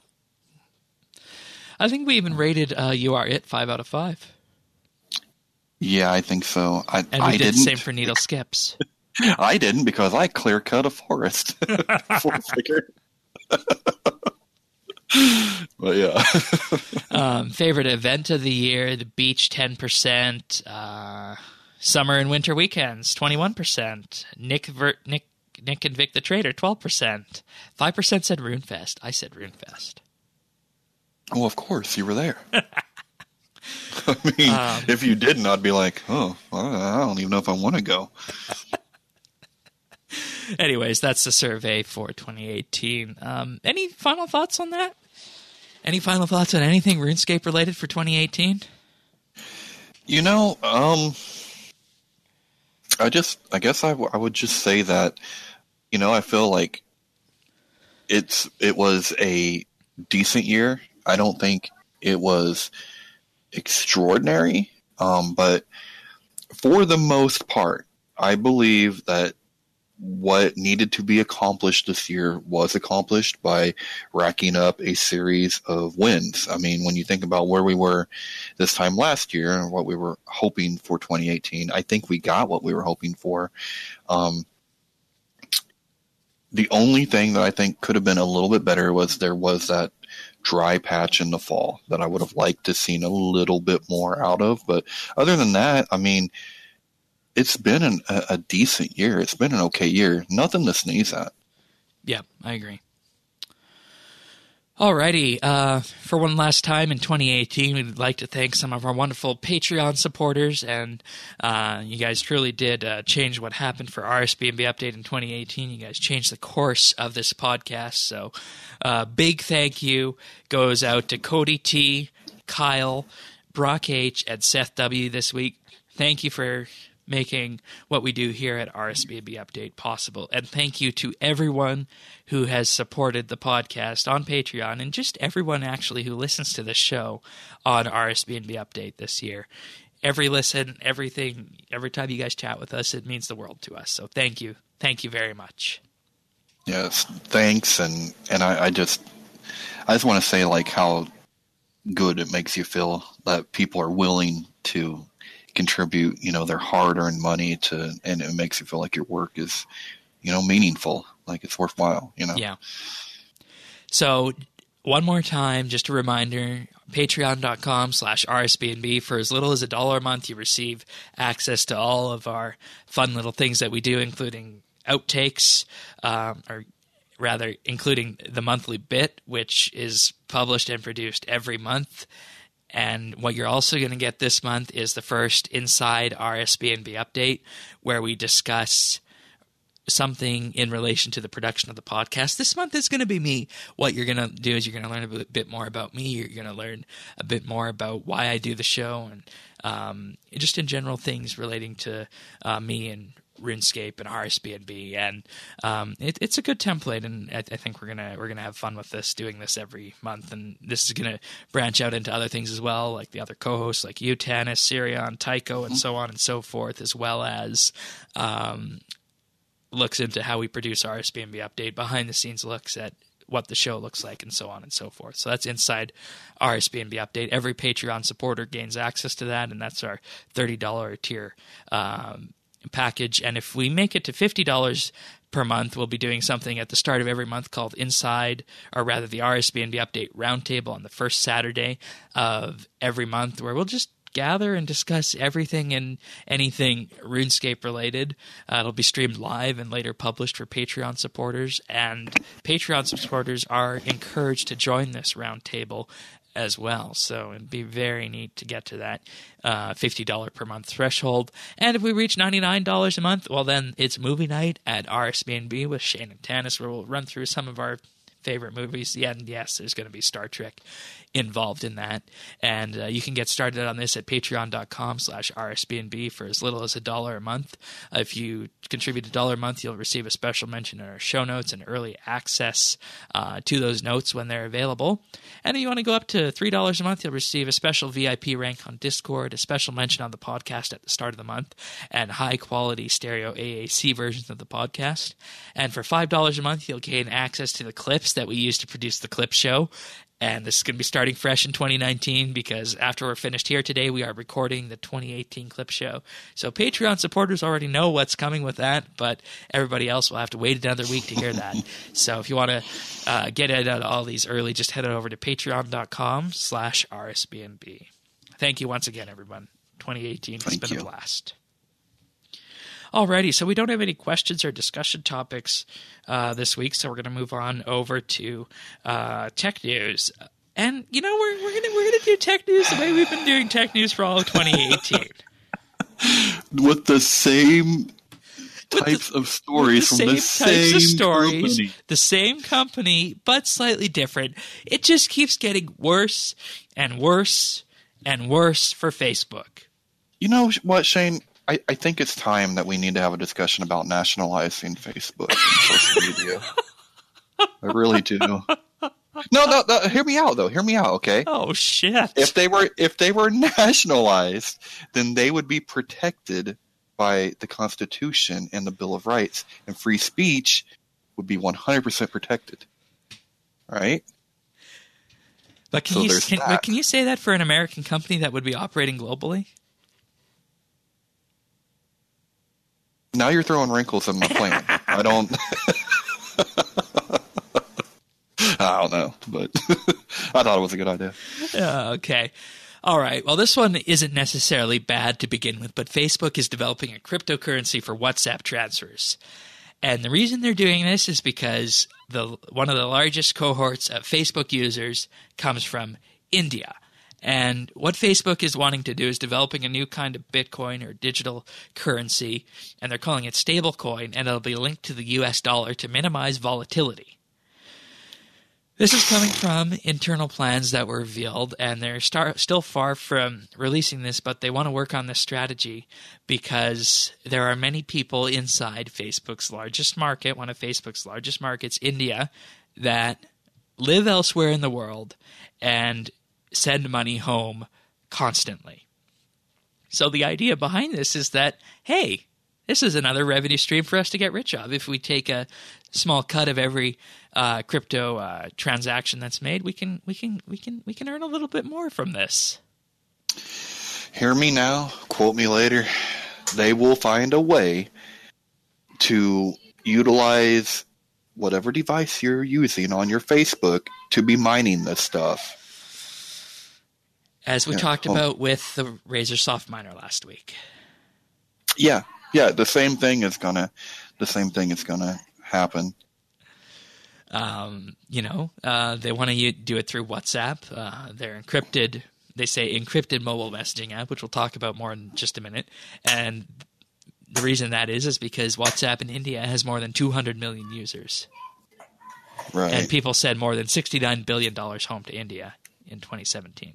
I think we even rated uh, You Are It five out of five. Yeah, I think so. I, And we I did didn't. the same for needle skips. I didn't because I clear cut a forest. Full figure. But yeah. um, favorite event of the year: the beach, ten percent. Uh, summer and winter weekends, twenty-one percent. Nick Ver- Nick Nick and Vic the Trader, twelve percent. Five percent said RuneFest. I said RuneFest. Oh, of course you were there. I mean, Um, if you didn't, I'd be like, oh, I don't even know if I want to go. Anyways, that's the survey for twenty eighteen. Um, any final thoughts on that? Any final thoughts on anything RuneScape related for twenty eighteen? You know, um, I just, I guess I, w- I would just say that, you know, I feel like it's, it was a decent year. I don't think it was extraordinary, um, but for the most part, I believe that what needed to be accomplished this year was accomplished by racking up a series of wins. I mean, when you think about where we were this time last year and what we were hoping for twenty eighteen, I think we got what we were hoping for. Um, the only thing that I think could have been a little bit better was there was that dry patch in the fall that I would have liked to seen a little bit more out of. But other than that, I mean, it's been an, a, a decent year. It's been an okay year. Nothing to sneeze at. Yeah, I agree. Alrighty, uh, for one last time in twenty eighteen, we'd like to thank some of our wonderful Patreon supporters, and uh, you guys truly did uh, change what happened for R S B N B Update in twenty eighteen. You guys changed the course of this podcast, so uh, big thank you goes out to Cody T, Kyle, Brock H, and Seth W this week. Thank you for making what we do here at R S B N B Update possible. And thank you to everyone who has supported the podcast on Patreon, and just everyone actually who listens to this show on R S B N B Update this year. Every listen, everything, every time you guys chat with us, it means the world to us. So thank you. Thank you very much. Yes, thanks. And, and I, I just, I just want to say like how good it makes you feel that people are willing to contribute, you know, their hard-earned money to, and it makes you feel like your work is, you know, meaningful, like it's worthwhile, you know? Yeah. So one more time, just a reminder, patreon.com slash RSBNB. For as little as a dollar a month, you receive access to all of our fun little things that we do, including outtakes, um, or rather, including the monthly bit, which is published and produced every month. And what you're also going to get this month is the first Inside R S B N B Update, where we discuss something in relation to the production of the podcast. This month is going to be me. What you're going to do is you're going to learn a bit more about me. You're going to learn a bit more about why I do the show, and um, just in general things relating to uh, me and RuneScape and R S B N B, and um, it, it's a good template, and I, I think we're gonna we're gonna have fun with this, doing this every month, and this is gonna branch out into other things as well, like the other co-hosts like you, Tanis, Sirion, Tycho, and so on and so forth, as well as um, looks into how we produce R S B N B Update, behind the scenes looks at what the show looks like, and so on and so forth. So that's Inside R S B N B Update. Every Patreon supporter gains access to that, and that's our thirty dollars tier um, package. And if we make it to fifty dollars per month, we'll be doing something at the start of every month called Inside, or rather the R S B N B Update Roundtable on the first Saturday of every month, where we'll just gather and discuss everything and anything RuneScape related. Uh, it'll be streamed live and later published for Patreon supporters, and Patreon supporters are encouraged to join this roundtable as well. So it'd be very neat to get to that uh, fifty dollars per month threshold. And if we reach ninety-nine dollars a month, well, then it's movie night at R S B N B with Shane and Tanis, where we'll run through some of our favorite movies. Yeah, and yes, there's going to be Star Trek involved in that. And uh, you can get started on this at patreon.com slash RSBNB for as little as a dollar a month. Uh, if you contribute a dollar a month, you'll receive a special mention in our show notes and early access uh, to those notes when they're available. And if you want to go up to three dollars a month, you'll receive a special V I P rank on Discord, a special mention on the podcast at the start of the month, and high-quality stereo A A C versions of the podcast. And for five dollars a month, you'll gain access to the clips that we use to produce the clip show. And this is going to be starting fresh in twenty nineteen, because after we're finished here today, we are recording the twenty eighteen clip show. So Patreon supporters already know what's coming with that, but everybody else will have to wait another week to hear that. So if you want to uh, get it out all these early, just head over to patreon.com slash RSBNB. Thank you once again, everyone. twenty eighteen has Thank been you. a blast. Alrighty, so we don't have any questions or discussion topics uh, this week, so we're going to move on over to uh, tech news. And you know, we're we're gonna we're gonna do tech news the way we've been doing tech news for all of twenty eighteen, with the same types the, of stories the from the same types same of stories, company. the same company, but slightly different. It just keeps getting worse and worse and worse for Facebook. You know what, Shane? I, I think it's time that we need to have a discussion about nationalizing Facebook and social media. I really do. No, no, no. Hear me out, though. Hear me out, okay? Oh shit! If they were, if they were nationalized, then they would be protected by the Constitution and the Bill of Rights, and free speech would be one hundred percent protected. Right? But can So you there's can, that. but can you say that for an American company that would be operating globally? Now you're throwing wrinkles in my plan. I don't. I don't know, but I thought it was a good idea. Uh, okay. All right. Well, this one isn't necessarily bad to begin with, but Facebook is developing a cryptocurrency for WhatsApp transfers. And the reason they're doing this is because the one of the largest cohorts of Facebook users comes from India. And what Facebook is wanting to do is developing a new kind of Bitcoin or digital currency, and they're calling it stablecoin, and it'll be linked to the U S dollar to minimize volatility. This is coming from internal plans that were revealed, and they're star- still far from releasing this, but they want to work on this strategy because there are many people inside Facebook's largest market, one of Facebook's largest markets, India, that live elsewhere in the world and send money home constantly. So the idea behind this is that, hey, this is another revenue stream for us to get rich of. If we take a small cut of every uh, crypto uh, transaction that's made, we can we can we can we can earn a little bit more from this. Hear me now, quote me later. They will find a way to utilize whatever device you're using on your Facebook to be mining this stuff. As we Yeah, talked well- about with the Razer Soft Miner last week. Yeah, yeah. The same thing is gonna, the same thing is gonna happen. Um, you know, uh, they want to do it through WhatsApp. Uh, they're encrypted. They say encrypted mobile messaging app, which we'll talk about more in just a minute. And the reason that is is because WhatsApp in India has more than two hundred million users. Right. And people sent more than sixty-nine billion dollars home to India in twenty seventeen.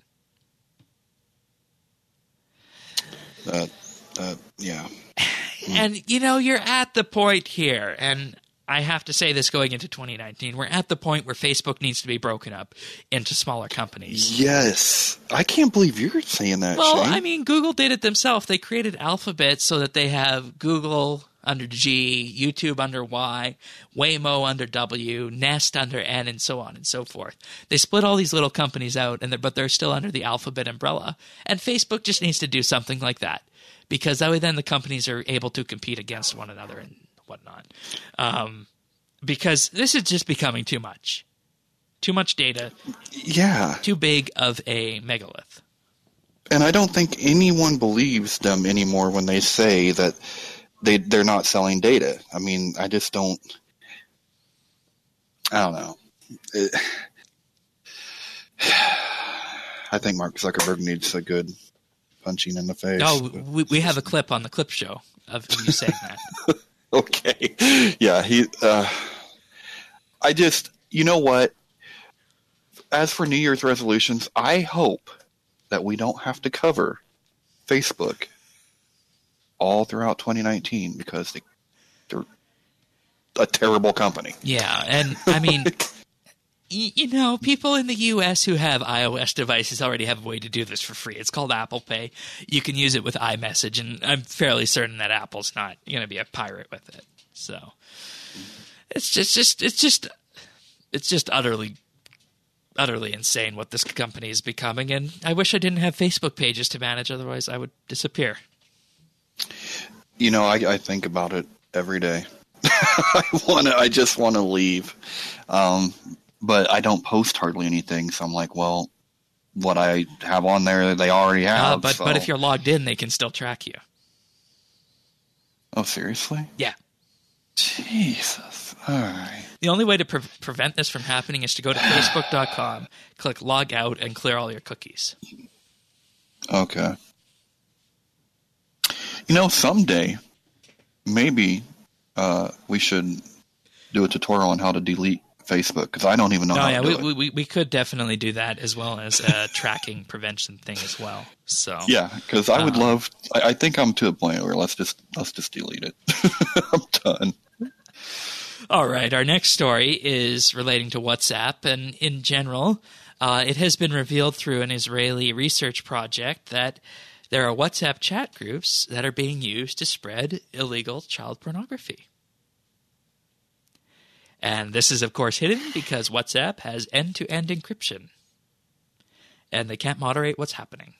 Uh, uh, yeah. And, you know, you're at the point here, and I have to say this going into twenty nineteen, we're at the point where Facebook needs to be broken up into smaller companies. Yes. I can't believe you're saying that, Well, Shane. I mean, Google did it themselves. They created Alphabet so that they have Google under G, YouTube under Y, Waymo under W, Nest under N, and so on and so forth. They split all these little companies out, and they're, but they're still under the Alphabet umbrella. And Facebook just needs to do something like that, because that way then the companies are able to compete against one another and whatnot. Um, because this is just becoming too much. Too much data, yeah. too big of a megalith. And I don't think anyone believes them anymore when they say that they, they're not selling data. I mean, I just don't – I don't know. It, I think Mark Zuckerberg needs a good punching in the face. Oh, we, we have a clip on the clip show of you saying that. Okay. Yeah, he uh, I just – you know what? As for New Year's resolutions, I hope that we don't have to cover Facebook all throughout twenty nineteen because they, they're a terrible company. Yeah, and I mean, y- you know, people in the U S who have iOS devices already have a way to do this for free. It's called Apple Pay. You can use it with iMessage, and I'm fairly certain that Apple's not going to be a pirate with it. So it's just, just, it's just, it's just utterly, utterly insane what this company is becoming. And I wish I didn't have Facebook pages to manage; otherwise, I would disappear. You know, I, I think about it every day. I want to. I just want to leave, um, but I don't post hardly anything. So I'm like, well, what I have on there, they already have. Uh, but so. but if you're logged in, they can still track you. Oh, seriously? Yeah. Jesus. All right. The only way to pre- prevent this from happening is to go to facebook dot com, click log out, and clear all your cookies. Okay. You know, someday, maybe uh, we should do a tutorial on how to delete Facebook because I don't even know Oh how yeah, to do we, it. we we could definitely do that as well as a tracking prevention thing as well. So Yeah, because I would Um, love. I, I think I'm to a point where let's just let's just delete it. I'm done. All right, our next story is relating to WhatsApp, and in general, uh, it has been revealed through an Israeli research project that there are WhatsApp chat groups that are being used to spread illegal child pornography. And this is, of course, hidden because WhatsApp has end-to-end encryption, and they can't moderate what's happening.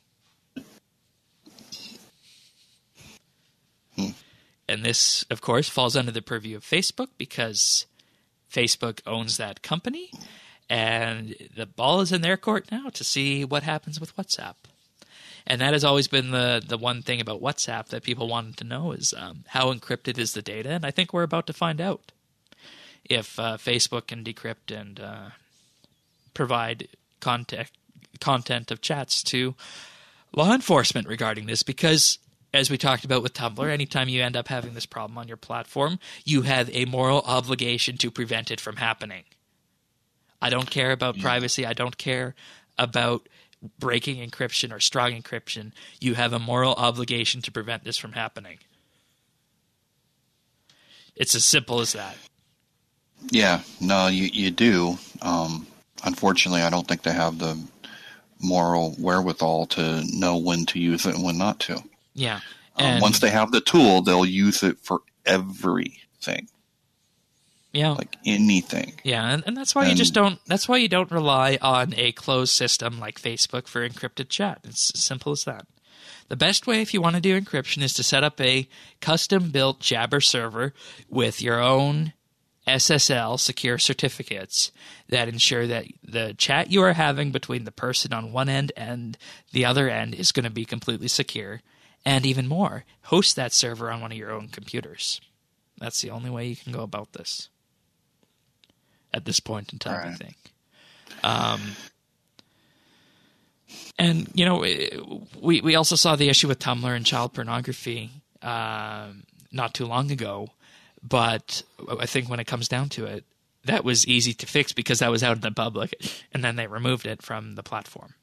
Hmm. And this, of course, falls under the purview of Facebook because Facebook owns that company, and the ball is in their court now to see what happens with WhatsApp. And that has always been the, the one thing about WhatsApp that people wanted to know is um, how encrypted is the data, and I think we're about to find out if uh, Facebook can decrypt and uh, provide content, content of chats to law enforcement regarding this because, as we talked about with Tumblr, anytime you end up having this problem on your platform, you have a moral obligation to prevent it from happening. I don't care about Yeah. privacy. I don't care about breaking encryption or strong encryption. You have a moral obligation to prevent this from happening. It's as simple as that. Yeah, no, you you do. Um, unfortunately, I don't think they have the moral wherewithal to know when to use it and when not to. Yeah. Um, And, once they have the tool, they'll use it for everything, yeah, like anything. yeah, and, and that's why you just And- don't. That's why you don't rely on a closed system like Facebook for encrypted chat. It's as simple as that. The best way if you want to do encryption is to set up a custom-built Jabber server with your own S S L secure certificates that ensure that the chat you are having between the person on one end and the other end is going to be completely secure. And even more, host that server on one of your own computers. That's the only way you can go about this at this point in time, Right. I think. Um, and, you know, we, we also saw the issue with Tumblr and child pornography um, not too long ago. But I think when it comes down to it, that was easy to fix because that was out in the public, and then they removed it from the platform.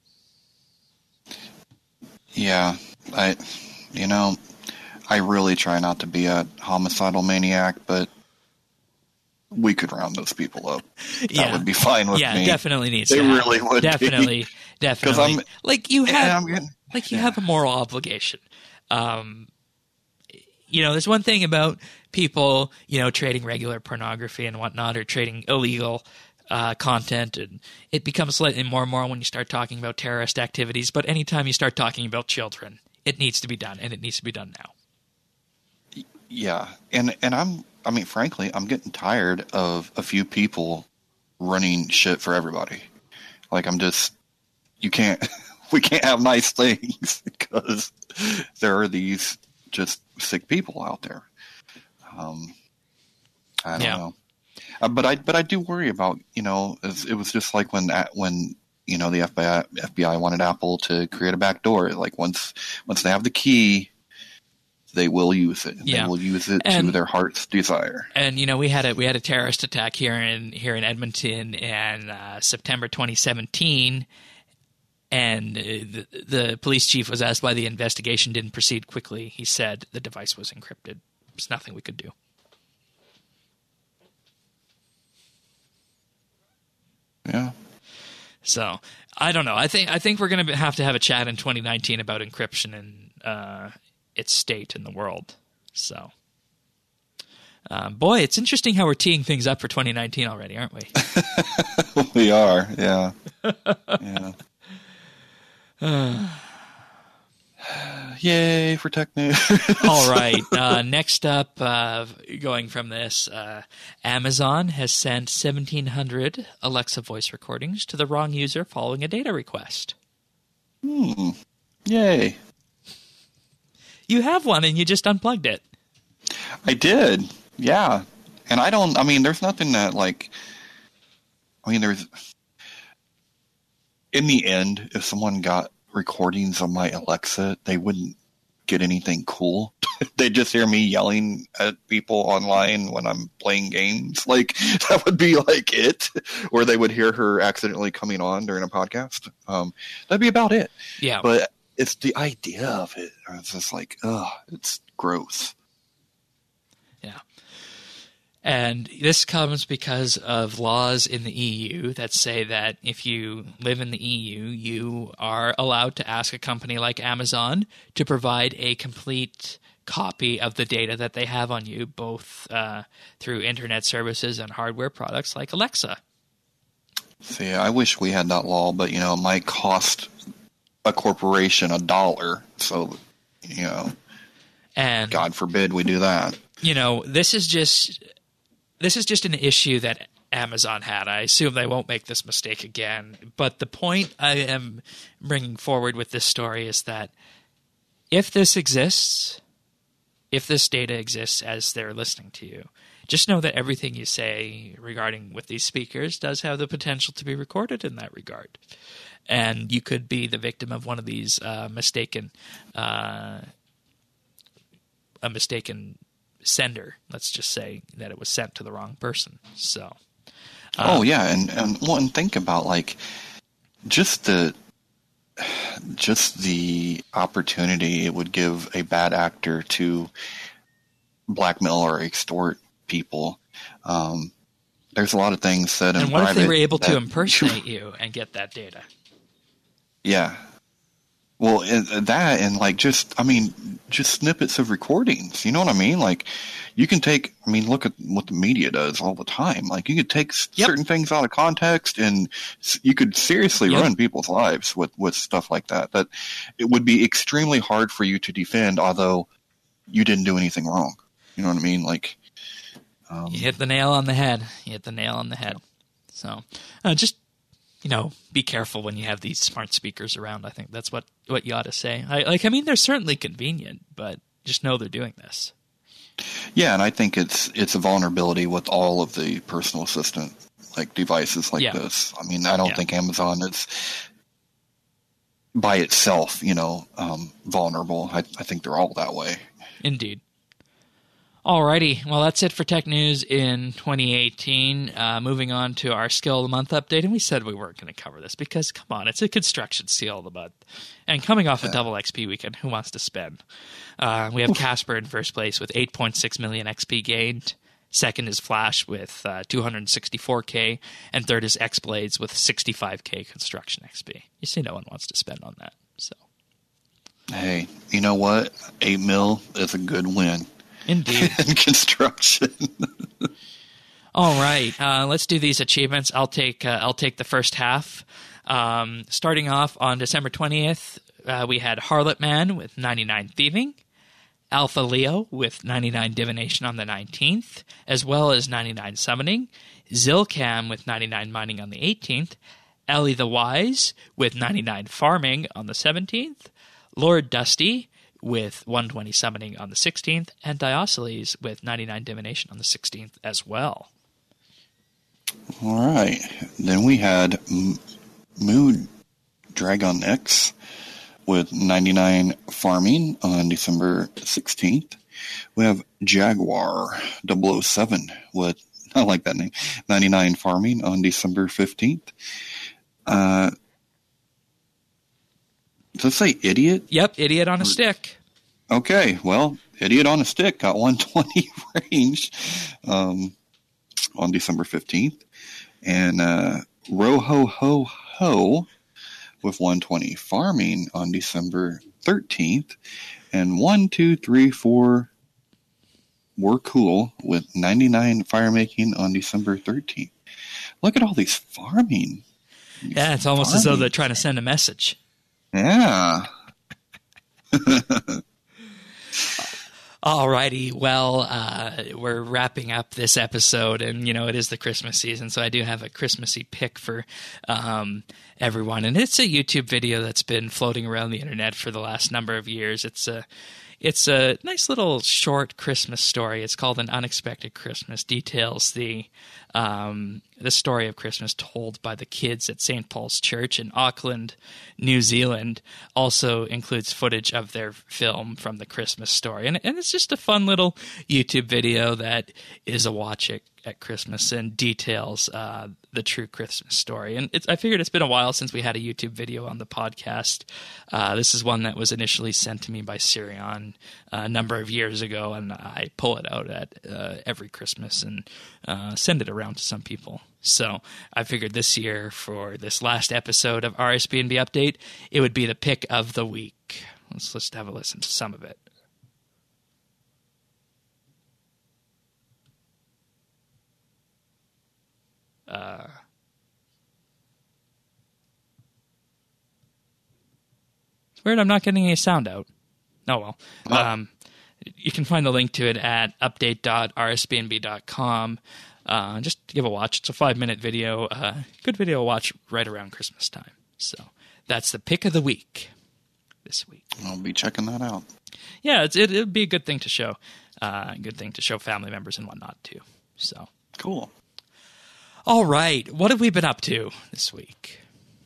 Yeah, I, you know, I really try not to be a homicidal maniac, but we could round those people up. That Yeah. would be fine with Yeah, me. definitely needs They to happen. really would be. Definitely, definitely. I'm- like you And have, I'm getting- like you yeah. have a moral obligation. Um, you know, there's one thing about people, you know, trading regular pornography and whatnot, or trading illegal uh, content, and it becomes slightly more and more when you start talking about terrorist activities. But anytime you start talking about children, it needs to be done, and it needs to be done now. Yeah, and and I'm I mean, frankly, I'm getting tired of a few people running shit for everybody. Like I'm just, you can't, we can't have nice things because there are these just sick people out there. Um, I don't Yeah. know, uh, but I but I do worry about, you know, it, it was just like when that when you know the F B I F B I wanted Apple to create a backdoor. Like once once they have the key, they will use it. Yeah. They will use it And- to their heart's desire. And you know, we had a we had a terrorist attack here in here in Edmonton in uh, September twenty seventeen, and uh, the, the police chief was asked why the investigation didn't proceed quickly. He said the device was encrypted. There's nothing we could do. Yeah. So I don't know. I think I think we're going to have to have a chat in twenty nineteen about encryption and uh, its state in the world. So, um, boy, it's interesting how we're teeing things up for twenty nineteen already, aren't we? We are, yeah. Yeah. Yay for tech news. All right. Uh, next up, uh, going from this, uh, Amazon has sent seventeen hundred Alexa voice recordings to the wrong user following a data request. Hmm. Yay. You have one and you just unplugged it. I did. Yeah. And I don't, I mean, there's nothing that, like, I mean, there's, in the end, if someone got recordings of my Alexa, they wouldn't get anything cool. They just hear me yelling at people online when I'm playing games. Like, that would be like it. Or they would hear her accidentally coming on during a podcast. Um, that'd be about it. Yeah. But it's the idea of it. It's just like, ugh, it's gross. Yeah. And this comes because of laws in the E U that say that if you live in the E U, you are allowed to ask a company like Amazon to provide a complete copy of the data that they have on you, both uh, through internet services and hardware products like Alexa. See, I wish we had that law, but, you know, it might cost a corporation a dollar. So, you know, and God forbid we do that. You know, this is just... This is just an issue that Amazon had. I assume they won't make this mistake again. But the point I am bringing forward with this story is that if this exists, if this data exists as they're listening to you, just know that everything you say regarding with these speakers does have the potential to be recorded in that regard. And you could be the victim of one of these uh, mistaken, uh, a mistaken sender. Let's just say that it was sent to the wrong person. So, uh, oh yeah, and and one think about like just the just the opportunity it would give a bad actor to blackmail or extort people. Um, there's a lot of things said in and what private if they were able that, to impersonate you and get that data? Yeah. Well, that and like just, I mean, just snippets of recordings. You know what I mean? Like, you can take, I mean, look at what the media does all the time. Like, you could take yep. certain things out of context and you could seriously yep. ruin people's lives with, with stuff like that. That it would be extremely hard for you to defend, although you didn't do anything wrong. You know what I mean? Like, um, you hit the nail on the head. You hit the nail on the head. So, uh, just, you know, be careful when you have these smart speakers around. I think that's what, what you ought to say. I, like, I mean, they're certainly convenient, but just know they're doing this. Yeah, and I think it's it's a vulnerability with all of the personal assistant like devices like yeah. this. I mean, I don't yeah. think Amazon is by itself, you know, um, vulnerable. I, I think they're all that way. Indeed. Alrighty, well, that's it for Tech News in twenty eighteen. Uh, moving on to our Skill of the Month update, and we said we weren't going to cover this because, come on, it's a construction skill of the month. And coming off a double X P weekend, who wants to spend? Uh, we have Casper in first place with eight point six million X P gained. Second is Flash with uh, two hundred sixty-four K, and third is X-Blades with sixty-five K construction X P. You see, no one wants to spend on that. So, hey, you know what? Eight mil is a good win. Indeed. In construction. All right, uh, let's do these achievements. I'll take uh, I'll take the first half. Um, starting off on December twentieth, uh, we had Harlot Man with ninety-nine Thieving, Alpha Leo with ninety-nine Divination on the nineteenth, as well as ninety-nine Summoning, Zilcam with ninety-nine Mining on the eighteenth, Ellie the Wise with ninety-nine Farming on the seventeenth, Lord Dusty with one hundred twenty Summoning on the sixteenth, and Diosceles with ninety-nine Divination on the sixteenth as well. All right. Then we had M- Mood Dragon X with ninety-nine Farming on December sixteenth. We have Jaguar double oh seven with, I like that name, ninety-nine Farming on December fifteenth. Uh, Does it say Idiot? Yep, Idiot on a stick. Okay, well, Idiot on a stick got one hundred twenty range um, on December fifteenth. And uh, Roho Ho Ho with one hundred twenty Farming on December thirteenth. And one, two, three, four were cool with ninety-nine Firemaking on December thirteenth. Look at all these farming. These yeah, it's almost farming. as though they're trying to send a message. Yeah. Alrighty, well, uh, we're wrapping up this episode, and, you know, it is the Christmas season, so I do have a Christmassy pick for um, everyone, and it's a YouTube video that's been floating around the internet for the last number of years. It's a, it's a nice little short Christmas story. It's called An Unexpected Christmas. Details the um, the story of Christmas told by the kids at Saint Paul's Church in Auckland, New Zealand. Also includes footage of their film from the Christmas story. And, and it's just a fun little YouTube video that is a watch it at Christmas and details uh, the true Christmas story. And it's, I figured it's been a while since we had a YouTube video on the podcast. Uh, this is one that was initially sent to me by Sirion a number of years ago, and I pull it out at uh, every Christmas and uh, send it around to some people. So I figured this year, for this last episode of R S B N B Update, it would be the pick of the week. Let's let's have a listen to some of it. Uh, it's weird I'm not getting any sound out. Oh, well. Oh. Um, you can find the link to it at update dot r s b n b dot com. Uh, just give a watch. It's a five-minute video. Uh, good video to watch right around Christmas time. So that's the pick of the week this week. I'll be checking that out. Yeah, it's, it would be a good thing to show. Uh, a good thing to show family members and whatnot, too. So Cool. All right. What have we been up to this week?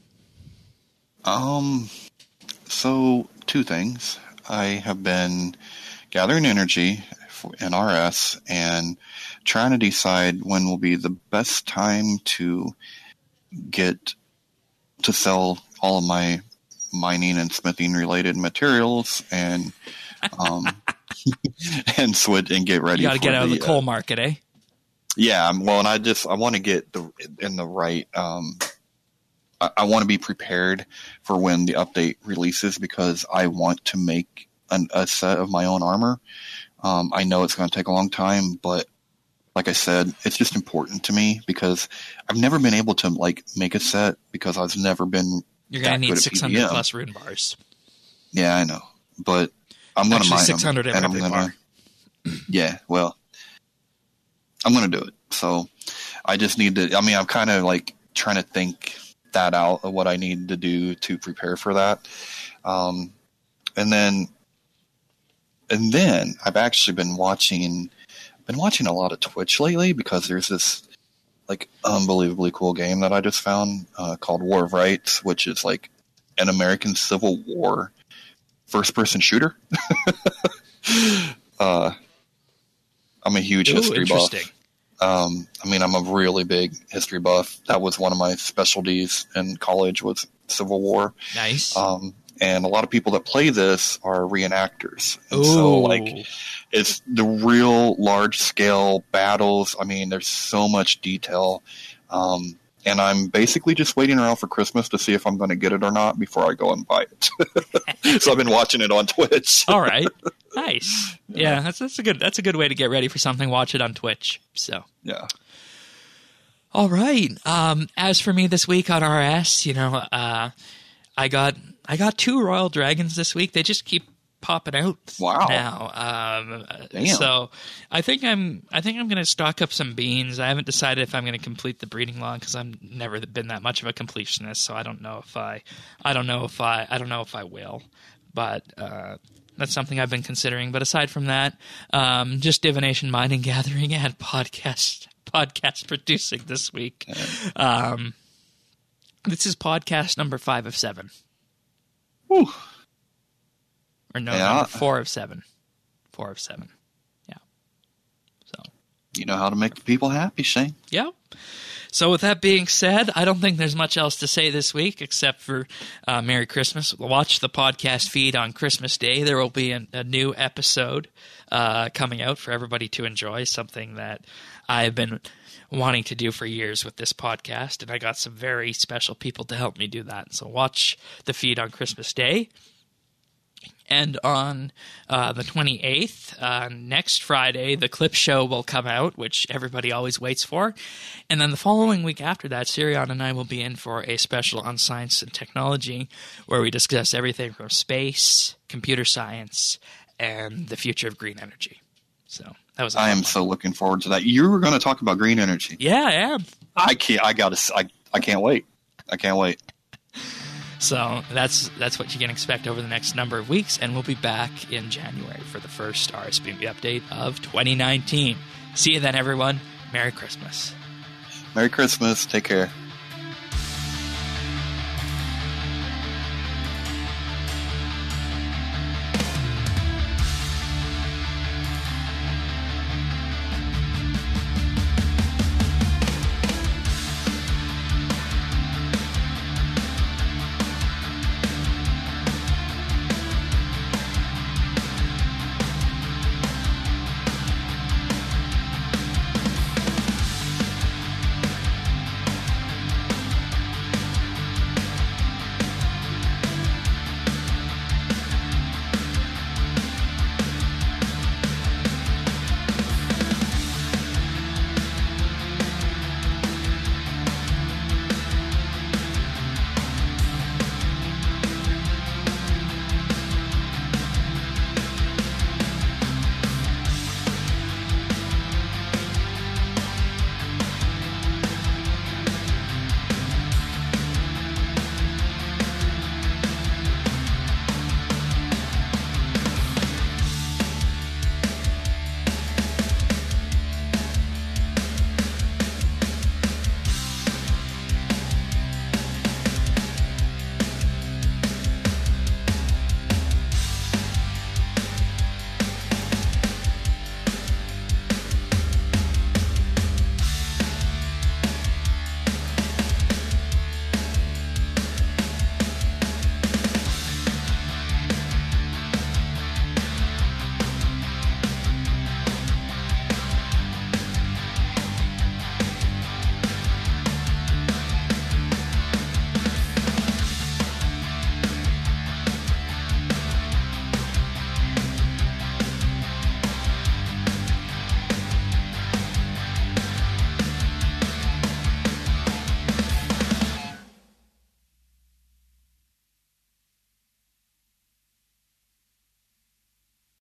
Um, so two things. I have been gathering energy for N R S and trying to decide when will be the best time to get to sell all of my mining and smithing related materials and um and switch and get ready. You got to for get out the, of the coal uh, market, eh? Yeah, well, and I just I want to get the in the right. Um, I, I want to be prepared for when the update releases because I want to make an, a set of my own armor. Um, I know it's going to take a long time, but like I said, it's just important to me because I've never been able to like make a set because I've never been. You're going to that need good at six hundred P V M. plus rune bars. Yeah, I know, but I'm going to Actually, mine six hundred them, in and I'm every gonna. bar. Yeah, well. I'm going to do it. So I just need to, I mean, I'm kind of like trying to think that out of what I need to do to prepare for that. Um, and then, and then I've actually been watching, been watching a lot of Twitch lately because there's this like unbelievably cool game that I just found uh, called War of Rights, which is like an American Civil War first person shooter. uh, I'm a huge Ooh, history buff. interesting. Um, I mean, I'm a really big history buff. That was one of my specialties in college was Civil War. Nice. Um, and a lot of people that play this are reenactors. And Ooh. so, like, it's the real large-scale battles. I mean, there's so much detail. Um, and I'm basically just waiting around for Christmas to see if I'm going to get it or not before I go and buy it. So I've been watching it on Twitch. All right. Nice. Yeah, that's that's a good that's a good way to get ready for something. Watch it on Twitch. So Yeah. all right. Um, as for me this week on R S, you know, uh, I got I got two Royal Dragons this week. They just keep popping out Wow. now. Um, Damn. So I think I'm I think I'm going to stock up some beans. I haven't decided if I'm going to complete the breeding log because I've never been that much of a completionist. So I don't know if I I don't know if I I don't know if I will. But uh, that's something I've been considering. But aside from that, um, just divination, mining, gathering, and podcast podcast producing this week. Um, this is podcast number five of seven. Whew. Or no, Yeah. number four of seven. Four of seven. Yeah. So. You know how to make people happy, Shane. Yeah. So with that being said, I don't think there's much else to say this week except for uh, Merry Christmas. Watch the podcast feed on Christmas Day. There will be an, a new episode uh, coming out for everybody to enjoy, something that I've been wanting to do for years with this podcast, and I got some very special people to help me do that. So watch the feed on Christmas Day. And on uh, the twenty-eighth, uh, next Friday, the clip show will come out, which everybody always waits for. And then the following week after that, Sirion and I will be in for a special on science and technology, where we discuss everything from space, computer science, and the future of green energy. So that was. A I fun am one. so looking forward to that. You were going to talk about green energy. Yeah, I am. I can't. I got to. I. I can't wait. I can't wait. So that's that's what you can expect over the next number of weeks, and we'll be back in January for the first R S B B update of twenty nineteen. See you then, everyone. Merry Christmas. Merry Christmas. Take care.